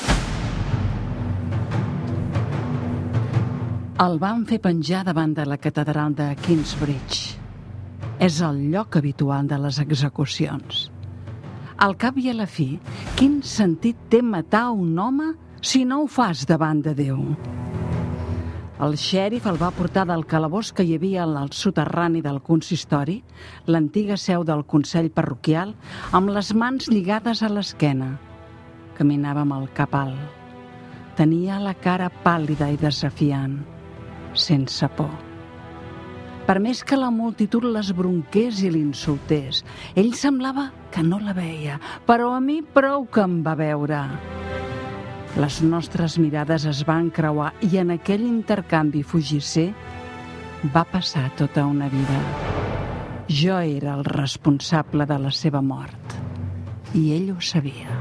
El van fer penjar davant de la catedral de Kingsbridge. És el lloc habitual de les execucions. Al cap i a la fi, quin sentit té matar un home si no ho fas davant de Déu? El xèrif el va portar del calabós que hi havia al soterrani del consistori, l'antiga seu del Consell Parroquial, amb les mans lligades a l'esquena. Caminava amb el cap alt. Tenia la cara pàl·lida i desafiant, sense por. Per més que la multitud l'esbronqués i l'insultés, ell semblava que no la veia, però a mi prou que em va veure. Les nostres mirades es van creuar i en aquell intercanvi fugisser va passar tota una vida. Jo era el responsable de la seva mort i ell ho sabia.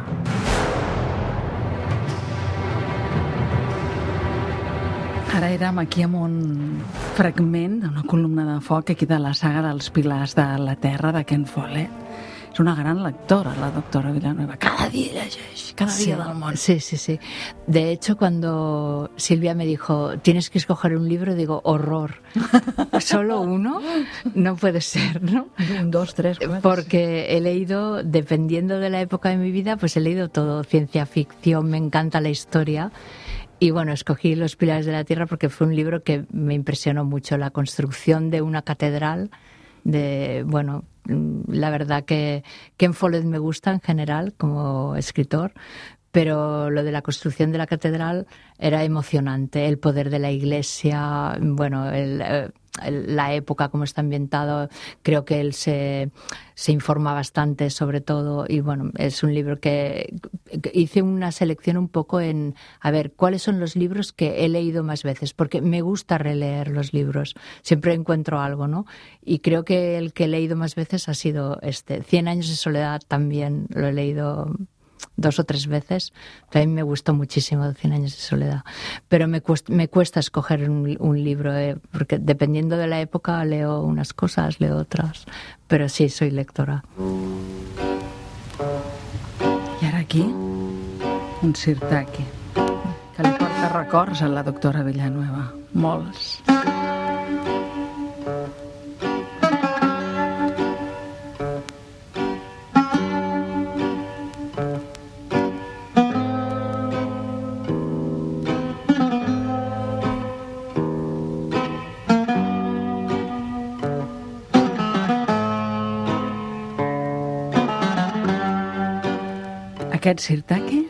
Ara érem aquí amb un fragment d'una columna de foc aquí de la saga dels Pilars de la Terra de Ken Follett. És una gran lectora, la doctora Villanueva. Cada día llegeix, cada sí, día del món. Sí, sí, sí. De hecho, cuando Silvia me dijo, tienes que escoger un libro, digo, horror. ¿Solo uno? No puede ser, ¿no? Un, dos, tres, cuatro. Porque he leído, dependiendo de la época de mi vida, pues he leído todo. Ciencia ficción, me encanta la historia. Y bueno, escogí Los Pilares de la Tierra porque fue un libro que me impresionó mucho. La construcción de una catedral, de, bueno, la verdad que Ken Follett me gusta en general como escritor, pero lo de la construcción de la catedral era emocionante. El poder de la iglesia, bueno, el, la época, cómo está ambientado. Creo que él se, se informa bastante sobre todo y bueno, es un libro que, que hice una selección un poco en, a ver, cuáles son los libros que he leído más veces, porque me gusta releer los libros, siempre encuentro algo, ¿no? Y creo que el que he leído más veces ha sido este, Cien años de soledad, también lo he leído dos o tres veces. También me gustó muchísimo Cien años de soledad. Pero me cuesta, me cuesta escoger un, un libro, eh, porque dependiendo de la época leo unas cosas, leo otras. Pero sí, soy lectora. I ara aquí, un sirtaki, que li porta records a la doctora Villanueva. Molts. ¿Aquest sirtaki?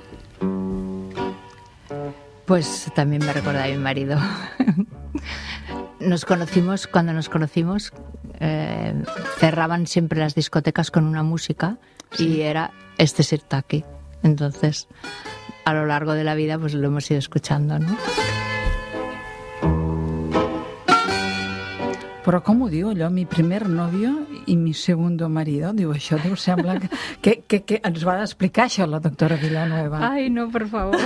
Pues también me recuerda a mi marido. Nos conocimos, cuando nos conocimos, eh, cerraban siempre las discotecas con una música, sí, y era este sirtaki. Entonces, a lo largo de la vida, pues lo hemos ido escuchando, ¿no? Però com ho diu allò? Mi primer novio i mi segundo marido. Diu això, diu, sembla que, que, que, que ens va explicar això la doctora Villanueva. Ay, no, por favor.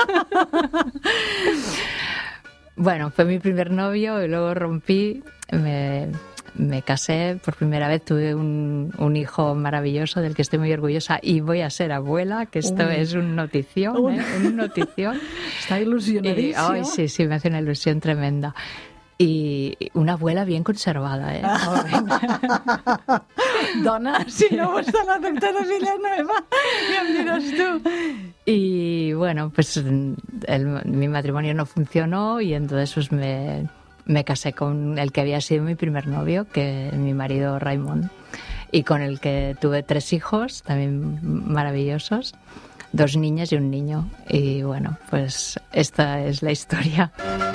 Bueno, fue mi primer novio y luego rompí, me, me casé por primera vez, tuve un, un hijo maravilloso del que estoy muy orgullosa y voy a ser abuela, que esto Uy. es un notición, ¿eh? Un notición. Está ilusionadísimo. Ay, sí, sí, me hace una ilusión tremenda. Y una abuela bien conservada, ¿eh? Dona, si no gusta la doctora Villanueva, ya me dirás tú. Y bueno, pues el, mi matrimonio no funcionó y entonces pues me, me casé con el que había sido mi primer novio, que es mi marido Raimon, y con el que tuve tres hijos, también maravillosos, dos niñas y un niño. Y bueno, pues esta es la historia.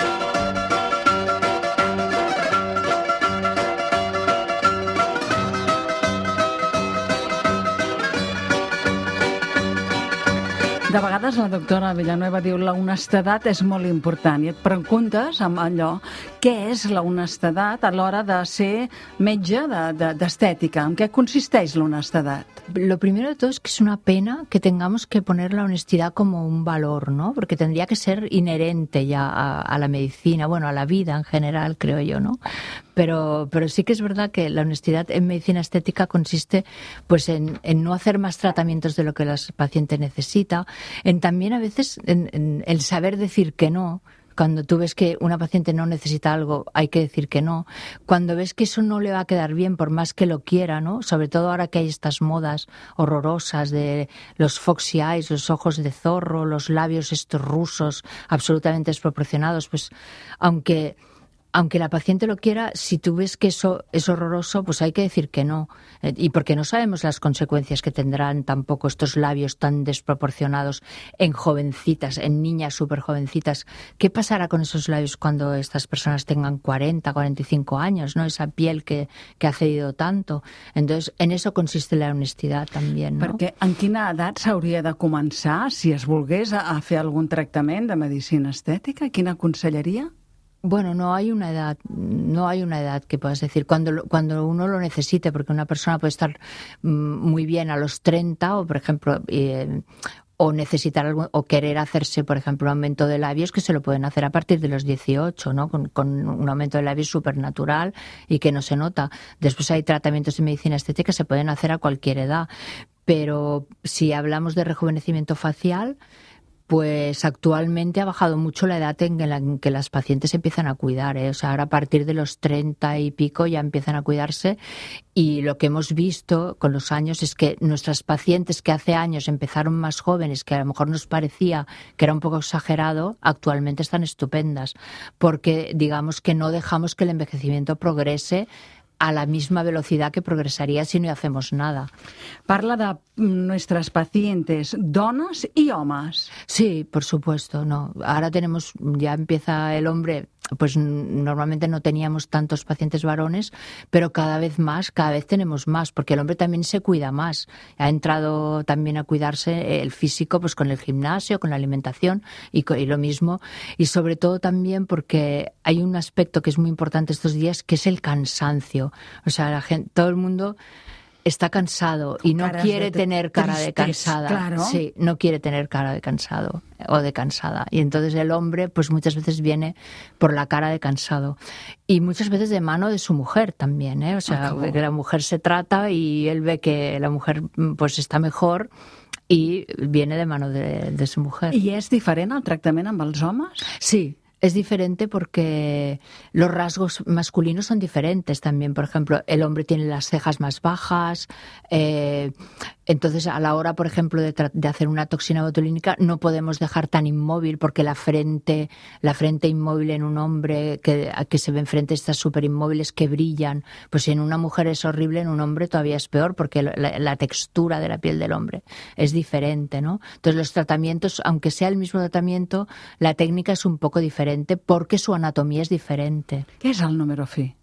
De vegades la doctora Villanueva diu la honestedat és molt important i et preguntes amb allò què és la honestedat a l'hora de ser metge d'estètica. En què consisteix la honestedat? Lo primero de todo es que es una pena que tengamos que poner la honestidad como un valor, ¿no? Porque tendría que ser inherente ya a, a la medicina, bueno, a la vida en general, creo yo, ¿no? Pero, pero sí que es verdad que la honestidad en medicina estética consiste pues en, en no hacer más tratamientos de lo que el paciente necesita, en también a veces en, en el saber decir que no. Cuando tú ves que una paciente no necesita algo, hay que decir que no. Cuando ves que eso no le va a quedar bien, por más que lo quiera, ¿no? Sobre todo ahora que hay estas modas horrorosas de los foxy eyes, los ojos de zorro, los labios estos rusos absolutamente desproporcionados, pues aunque... Aunque la paciente lo quiera, si tú ves que eso es horroroso, pues hay que decir que no. Y porque no sabemos las consecuencias que tendrán tampoco estos labios tan desproporcionados en jovencitas, en niñas súper jovencitas. ¿Qué pasará con esos labios cuando estas personas tengan cuarenta, cuarenta y cinco años, ¿no? Esa piel que, que ha cedido tanto. Entonces, en eso consiste la honestidad también, ¿no? Perquè en quina edat s'hauria de començar, si es volgués, a, a fer algun tractament de medicina estètica? Quina aconsellaria? Bueno, no hay una edad, no hay una edad que puedas decir cuando cuando uno lo necesite, porque una persona puede estar muy bien a los treinta o, por ejemplo, eh, o necesitar algo, o querer hacerse, por ejemplo, un aumento de labios que se lo pueden hacer a partir de los dieciocho, ¿no? Con, con un aumento de labios supernatural y que no se nota. Después hay tratamientos de medicina estética que se pueden hacer a cualquier edad, pero si hablamos de rejuvenecimiento facial, pues actualmente ha bajado mucho la edad en la que las pacientes empiezan a cuidar, ¿eh? O sea, ahora a partir de los treinta y pico ya empiezan a cuidarse y lo que hemos visto con los años es que nuestras pacientes que hace años empezaron más jóvenes, que a lo mejor nos parecía que era un poco exagerado, actualmente están estupendas, porque digamos que no dejamos que el envejecimiento progrese a la misma velocidad que progresaría si no hacemos nada. Parla de nuestras pacientes, donas y hombres. Sí, por supuesto, no. Ahora tenemos, ya empieza el hombre, pues normalmente no teníamos tantos pacientes varones, pero cada vez más, cada vez tenemos más, porque el hombre también se cuida más. Ha entrado también a cuidarse el físico, pues con el gimnasio, con la alimentación y, y lo mismo. Y sobre todo también porque hay un aspecto que es muy importante estos días, que es el cansancio. O sea, la gente, todo el mundo está cansado y no Caras quiere de tener cara de tristeza, cansada. claro. Sí, no quiere tener cara de cansado o de cansada. Y entonces el hombre, pues muchas veces viene por la cara de cansado. Y muchas veces de mano de su mujer también, ¿eh? O sea, Ah, que la mujer se trata y él ve que la mujer pues está mejor y viene de mano de, de su mujer. I és diferent el tractament amb els homes? Sí. Es diferente porque los rasgos masculinos son diferentes también. Por ejemplo, el hombre tiene las cejas más bajas. Eh, entonces, a la hora, por ejemplo, de, de hacer una toxina botulínica, no podemos dejar tan inmóvil porque la frente, la frente inmóvil en un hombre que, que se ve enfrente, estas súper inmóviles que brillan. Pues si en una mujer es horrible, en un hombre todavía es peor porque la, la textura de la piel del hombre es diferente, ¿no? Entonces, los tratamientos, aunque sea el mismo tratamiento, la técnica es un poco diferente porque su anatomía es diferente. Què és el número fi?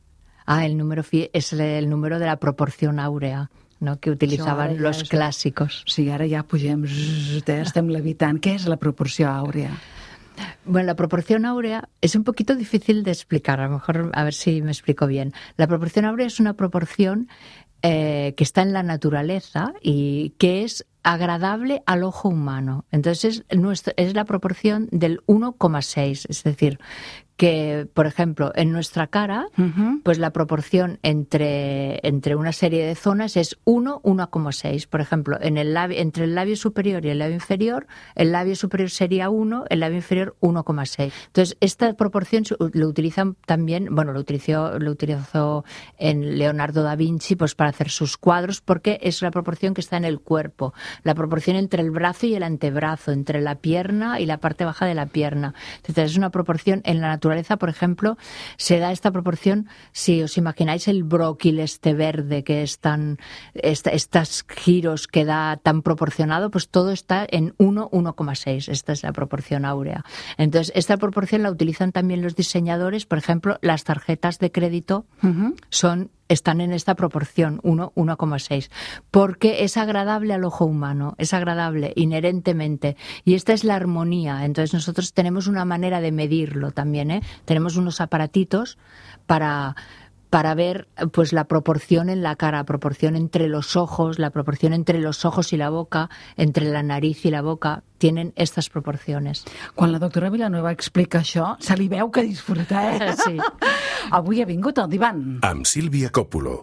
Ah, el número fi es el número de la proporción áurea, ¿no? Que utilizaban Això ara ja los és- clásicos. Sí, ara ja pugem, zzz, eh, estem levitant. Què és la proporció àurea? Bueno, la proporción áurea es un poquito difícil de explicar, a lo mejor a ver si me explico bien. La proporción áurea es una proporción eh, que está en la naturaleza y que es agradable al ojo humano. Entonces es, nuestro, es la proporción del uno coma seis, es decir, que, por ejemplo, en nuestra cara, Uh-huh. pues la proporción entre, entre una serie de zonas es uno, uno coma seis. Por ejemplo, en el labio, entre el labio superior y el labio inferior, el labio superior sería uno, el labio inferior uno coma seis. Entonces, esta proporción se- lo utilizan también, bueno, lo utilizó, lo utilizó en Leonardo da Vinci pues para hacer sus cuadros, porque es la proporción que está en el cuerpo, la proporción entre el brazo y el antebrazo, entre la pierna y la parte baja de la pierna. Entonces, es una proporción en la naturaleza, por ejemplo, se da esta proporción, si os imagináis el bróquil este verde que es tan, esta, estos giros que da tan proporcionado, pues todo está en uno, uno coma seis. Esta es la proporción áurea. Entonces, esta proporción la utilizan también los diseñadores. Por ejemplo, las tarjetas de crédito Uh-huh. son están en esta proporción, uno, uno coma seis, porque es agradable al ojo humano, es agradable inherentemente, y esta es la armonía. Entonces nosotros tenemos una manera de medirlo también, ¿eh? Tenemos unos aparatitos para para ver pues la proporción en la cara, proporción entre los ojos, la proporción entre los ojos y la boca, entre la nariz y la boca, tienen estas proporciones. Quan la doctora Villanueva explica això, se li veu que disfruta, eh? Sí. Avui ha vingut al divan. Amb Sílvia Coppola.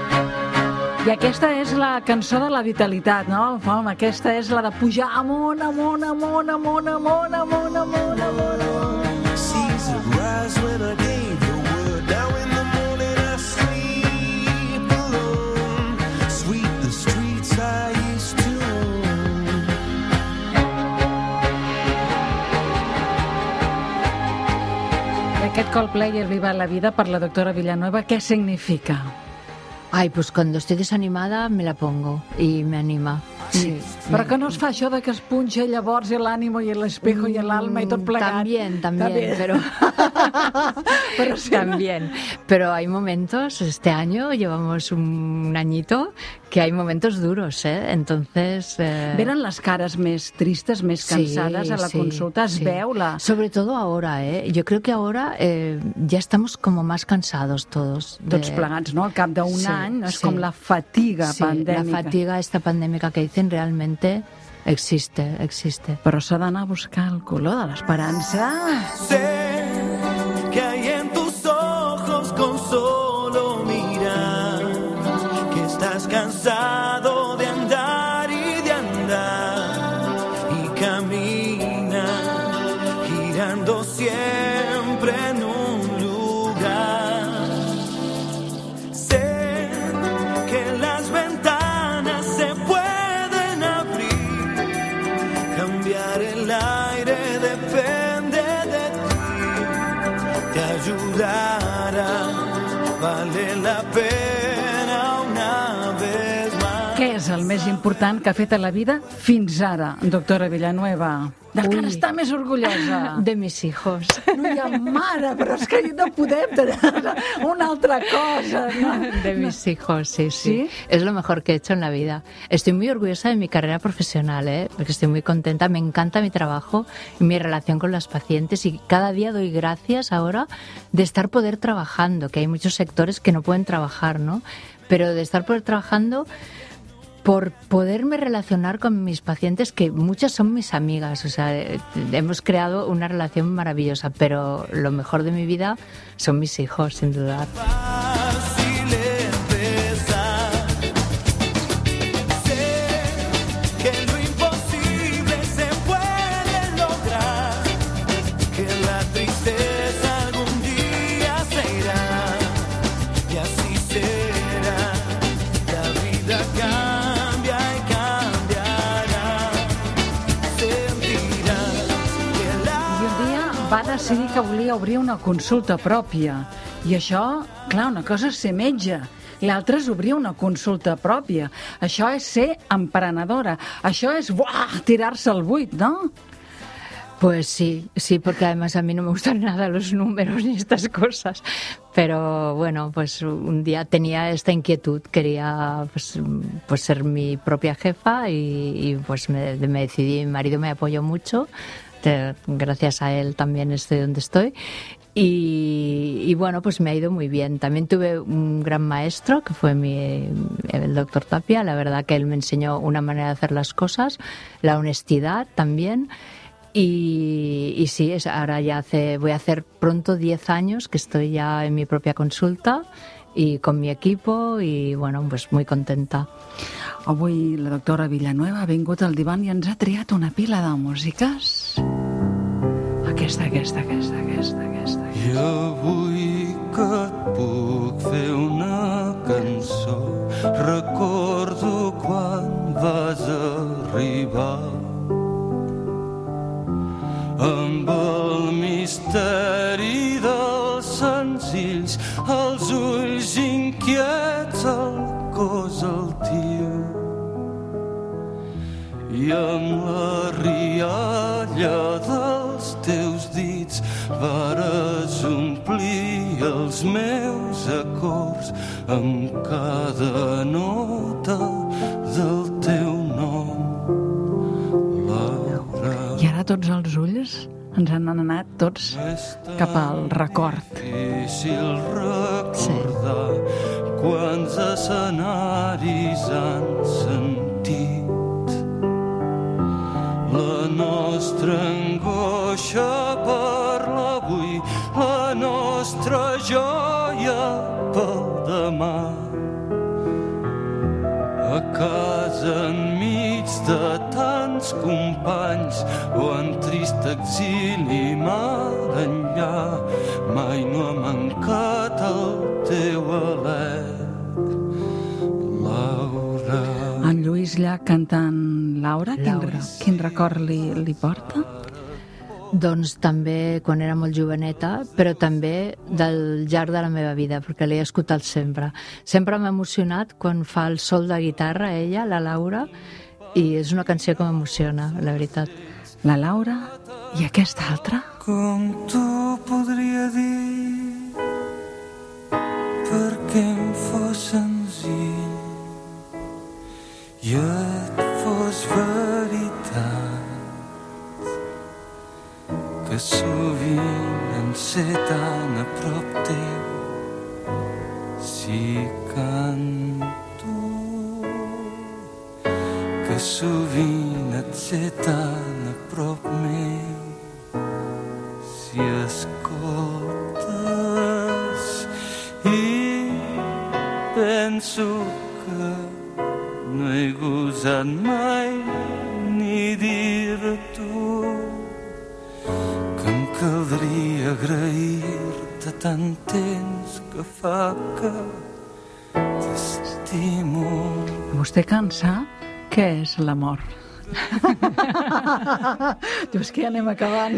I aquesta és la cançó de la vitalitat, no? Home, aquesta és la de pujar amunt, amunt, amunt, amunt, amunt, amunt, amunt, amunt, amunt. Seas that rise when I gave the word. Now in the morning I sleep alone. Sweep the streets I used to own. I aquest Coldplay, el Viva la Vida, per la doctora Villanueva, què significa? Ay, pues cuando estoy desanimada me la pongo y me anima. Sí. Però que no es fa això de que es punxa llavors i l'ànimo i l'espejo i l'alma i tot plegat? También, también, También. pero Pero sí, también. Pero hay momentos, este año llevamos un añito que hay momentos duros, ¿eh? Entonces... Eh... Venen les cares més tristes, més cansades a la sí, consulta, es sí. veu la... Sobre todo ahora, ¿eh? Yo creo que ahora eh, ya estamos como más cansados todos. de- Tots plegats, no? Al cap d'un Sí, any, és sí. com la fatiga Sí, pandèmica. la fatiga esta pandémica que dicen realmente existe, existe. Però s'ha d'anar a buscar el color de l'esperança. Sé que hay en tus ojos con solo mirar que estás cansado de andar y de andar y camina girando siempre en un lugar. Sé que las ventanas se pueden abrir, cambiar el aire depende de ti, te ayudará, vale la pena una vez más. Què és és el més important que ha fet a la vida fins ara, doctora Villanueva? De què està més orgullosa? De mis hijos. No hi ha mare, però és que no podem una altra cosa. ¿No? De mis hijos, sí, sí, sí. Es lo mejor que he hecho en la vida. Estoy muy orgullosa de mi carrera profesional, ¿eh? Porque estoy muy contenta, me encanta mi trabajo y mi relación con las pacientes y cada día doy gracias ahora de estar poder trabajando, que hay muchos sectores que no pueden trabajar, ¿no? Pero de estar poder trabajando por poderme relacionar con mis pacientes, que muchas son mis amigas, o sea, hemos creado una relación maravillosa, pero lo mejor de mi vida son mis hijos, sin dudar. Va decidir que volia obrir una consulta pròpia. I això, clar, una cosa és ser metge, l'altra és obrir una consulta pròpia. Això és ser emprenedora. Això és, buah, tirar-se al buit, no? Pues sí, sí, porque además a mí no me gustan nada los números ni estas cosas. Pero bueno, pues un día tenía esta inquietud, quería pues, pues ser mi propia jefa y, y pues me, me decidí, mi marido me apoyó mucho. Gracias a él también estoy donde estoy y, y bueno, pues me ha ido muy bien. También tuve un gran maestro que fue mi, el doctor Tapia. La verdad que él me enseñó una manera de hacer las cosas, la honestidad también. Y, y sí, es, ahora ya hace, voy a hacer pronto diez años que estoy ya en mi propia consulta y con mi equipo y bueno, pues muy contenta. Avui la doctora Villanueva ha vingut al divan i ens ha triat una pila de músiques. Aquesta, aquesta, aquesta, aquesta, aquesta. I avui que et puc fer una cançó, recordo quan vas arribar amb el misteri dels senzills, els ulls inquiets, el cos altiu i amb la rialla dels teus dits vares omplir els meus acords amb cada nota del teu nom, Laura. I ara tots els ulls ens han anat tots cap al record. Difícil recordar quants escenaris han sentit la nostra angoixa per l'avui, la nostra joia pel demà. A casa enmig de tants companys o en trist exili mar enllà, mai no ha mancat el teu alè, Laura. En Lluís Llach cantant Laura, Laura. Quin, quin record li, li porta? Doncs també quan era molt joveneta, però també del llarg de la meva vida, perquè l'he escoltat sempre. Sempre m'ha emocionat quan fa el sol de guitarra, ella, la Laura, i és una canció que m'emociona, la veritat. La Laura i aquesta altra? Com t'ho podria dir perquè em fos senzill i et fos veritat que sovint en ser tan a prop teu si canto, que sovint et sé tan a prop meu si escoltes i penso que no he gosat mai ni dir-t'ho que em caldria agrair-te tant temps que fa que t'estimo. Vostè can sap què és l'amor? Tu, és que ja anem acabant.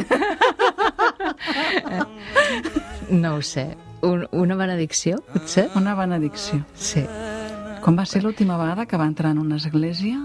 No ho sé. Un, una benedicció, potser? Una benedicció. Sí. Quan va ser l'última vegada que va entrar en una església?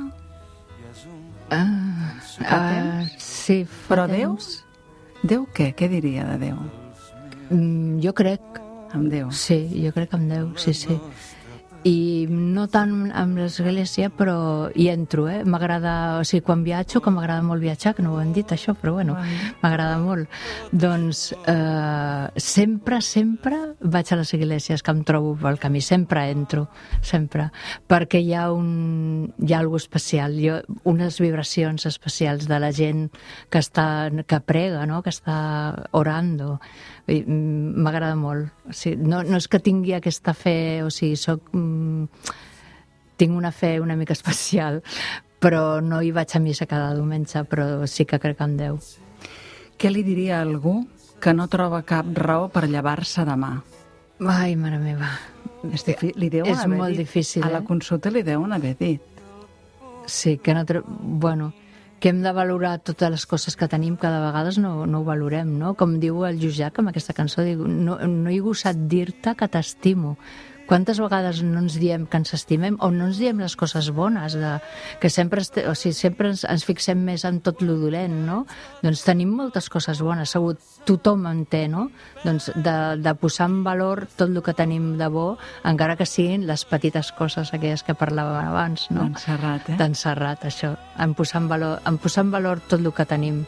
Ah, Fa ah, temps? sí, fa Però Déu? temps. Déu què? Què diria de Déu? Mm, jo crec, Amb Déu. sí, jo crec amb Déu, sí, sí. I no tant amb l'església, però hi entro, eh? M'agrada, o sigui, quan viatjo, que m'agrada molt viatjar, que no ho hem dit això, però bueno, m'agrada molt. Doncs eh, sempre, sempre vaig a les esglésies que em trobo pel camí, sempre entro, sempre, perquè hi ha un, hi ha alguna especial, jo, unes vibracions especials de la gent que està, que prega, no?, que està orando. I, mm, m'agrada molt. O sigui, no, no és que tingui aquesta fe, o sigui, soc, mm, tinc una fe una mica especial, però no hi vaig a missa cada diumenge, però sí que crec en Déu. Què li diria a algú que no troba cap raó per llevar-se demà? Ai, mare meva. És, difi- li deuen És haver molt dit, difícil, a la eh? consulta li deuen haver dit. Sí, que no... Tro... Bueno, que hem de valorar totes les coses que tenim, cada vegada no, no ho valorem, no? Com diu el Llujac amb aquesta cançó, diu, no, no he gosat dir-te que t'estimo. Quantes vegades no ens diem que ens estimem o no ens diem les coses bones, de, que sempre, este, o sigui, sempre ens, ens fixem més en tot lo dolent, no? Doncs tenim moltes coses bones, segur, tothom en té, no? Doncs de, de posar en valor tot el que tenim de bo, encara que siguin les petites coses aquelles que parlàvem abans, no? D'en Serrat, eh? D'en Serrat, això, en posar en valor, en posar en valor tot el que tenim.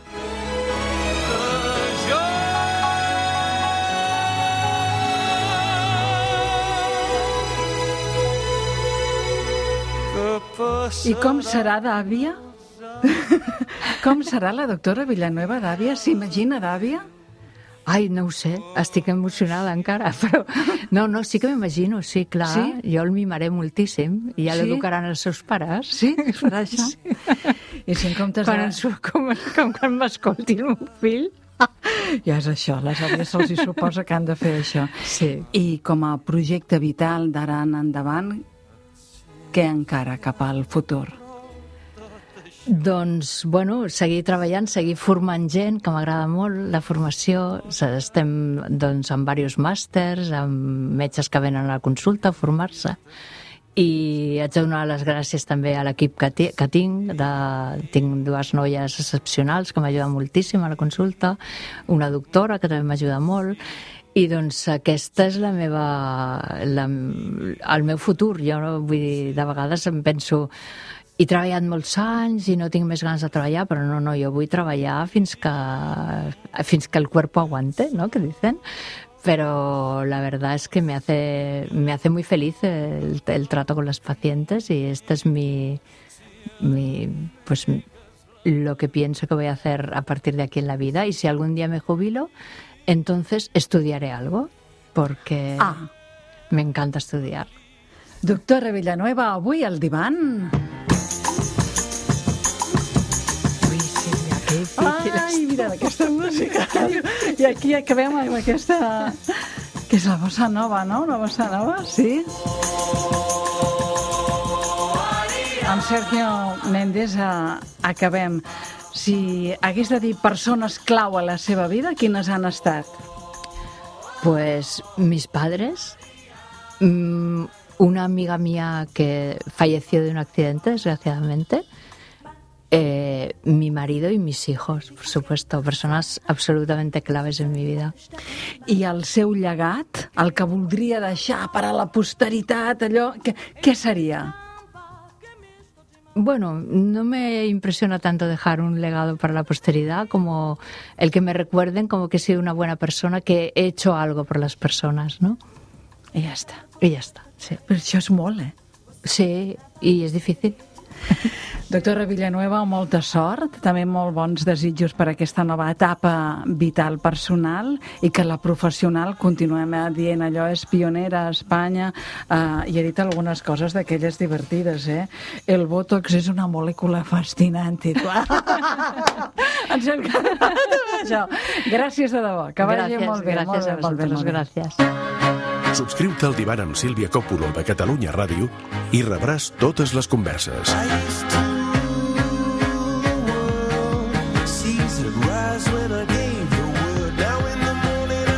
I com serà d'àvia? Com serà la doctora Villanueva d'àvia? S'imagina d'àvia? Ai, no ho sé, estic emocionada encara, però... No, no, sí que m'imagino, sí, clar. Sí? Jo el mimaré moltíssim i ja Sí? l'educaran els seus pares. Sí? Farà això? I si en comptes Quan, de... ens, com, com quan m'escolti el meu fill. Ja és això, les àvies se'ls hi suposa que han de fer això. Sí. I com a projecte vital d'ara en endavant, què encara cap al futur? Doncs, bueno, seguir treballant, seguir formant gent, que m'agrada molt la formació. Estem, doncs, amb diversos màsters, amb metges que venen a la consulta a formar-se. I haig de donar les gràcies també a l'equip que, ti, que tinc. De, tinc dues noies excepcionals que m'ajuden moltíssim a la consulta, una doctora que també m'ajuda molt. I doncs aquesta és la meva, la, el meu futur. Jo, vull dir, de vegades em penso... He treballat molts anys i no tinc més ganes de treballar, però no, no, jo vull treballar fins que, fins que el cuerpo aguante, ¿no?, que dicen. Pero la verdad es que me hace, me hace muy feliz el, el trato con los pacientes y este es mi, mi, pues, lo que pienso que voy a hacer a partir de aquí en la vida. Y si algún día me jubilo, entonces estudiaré algo, porque Ah. me encanta estudiar. Doctora Villanueva, avui al divan... Ai, mira, aquesta música. I aquí acabem amb aquesta... que és la bossa nova, no? Una bossa nova, sí? Amb Sergio Méndez a, acabem. Si hagués de dir persones clau a la seva vida, quines han estat? Pues mis padres, mmm, una amiga mía que falleció de un accidente, desgraciadamente, eh, mi marido y mis hijos, por supuesto, personas absolutamente claves en mi vida. I el seu llegat, el que voldria deixar per a la posteritat, allò, què, què seria? Bueno, no me impresiona tanto dejar un legado para la posteridad como el que me recuerden como que he sido una buena persona, que he hecho algo por las personas, ¿no? I ja està. Y ya está, sí. Però això és molt, eh? Sí, y es difícil. Doctora Villanueva, molta sort, també molt bons desitjos per a aquesta nova etapa vital personal i que la professional, continuem dient allò, és pionera a Espanya, eh, i he dit algunes coses d'aquelles divertides, eh? El Botox és una molècula fascinant i tu... Ens ha encantat això. Gràcies de debò, que vagi Gracias, molt bé. gracias molt bé, a molt bé, vosotros, molt bé. gracias. Subscriu-te al Divan amb Sílvia Còpolo de Catalunya Ràdio i rebràs totes les converses.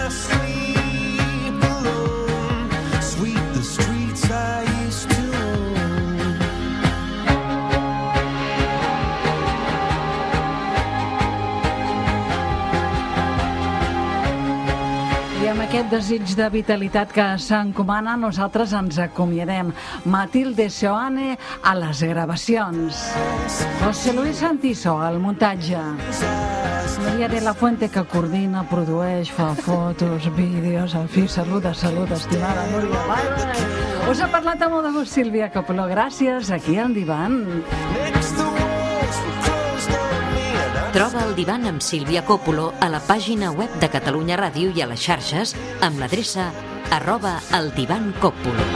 Sweet the streets I used to I amb aquest desig de vitalitat que s'encomana, nosaltres ens acomiadem. Matilde Seoane a les gravacions. José Luis Santiso al muntatge. Maria de la Fuente, que coordina, produeix, fa fotos, vídeos, en fi, saluda, saluda, estimada Núria. Bye, bye. Us ha parlat amb molt de gust Sílvia Coppolo. Gràcies, aquí al divan. Troba el divan amb Sílvia Coppolo a la pàgina web de Catalunya Ràdio i a les xarxes amb l'adreça arroba el divan Coppolo.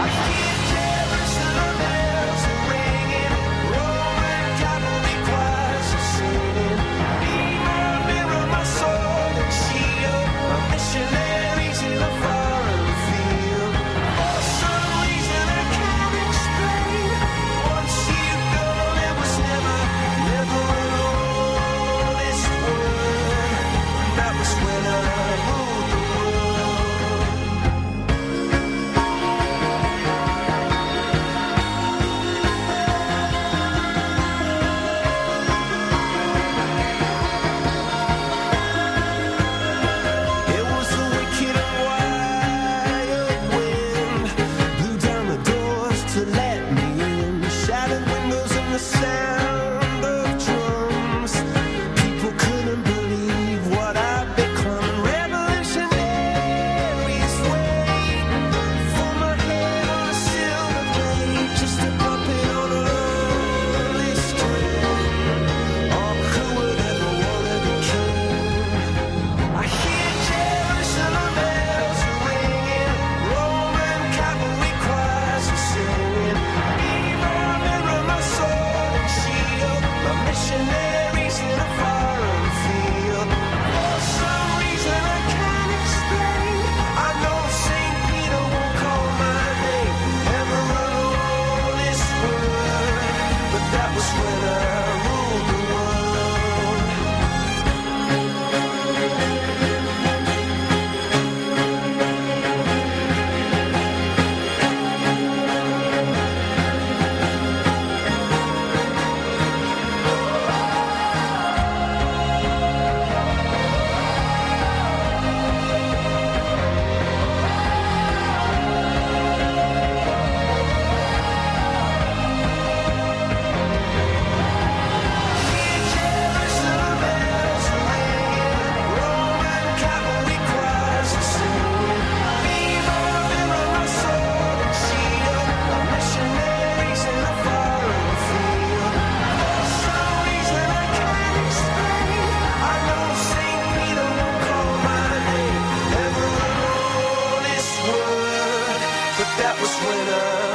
That was when I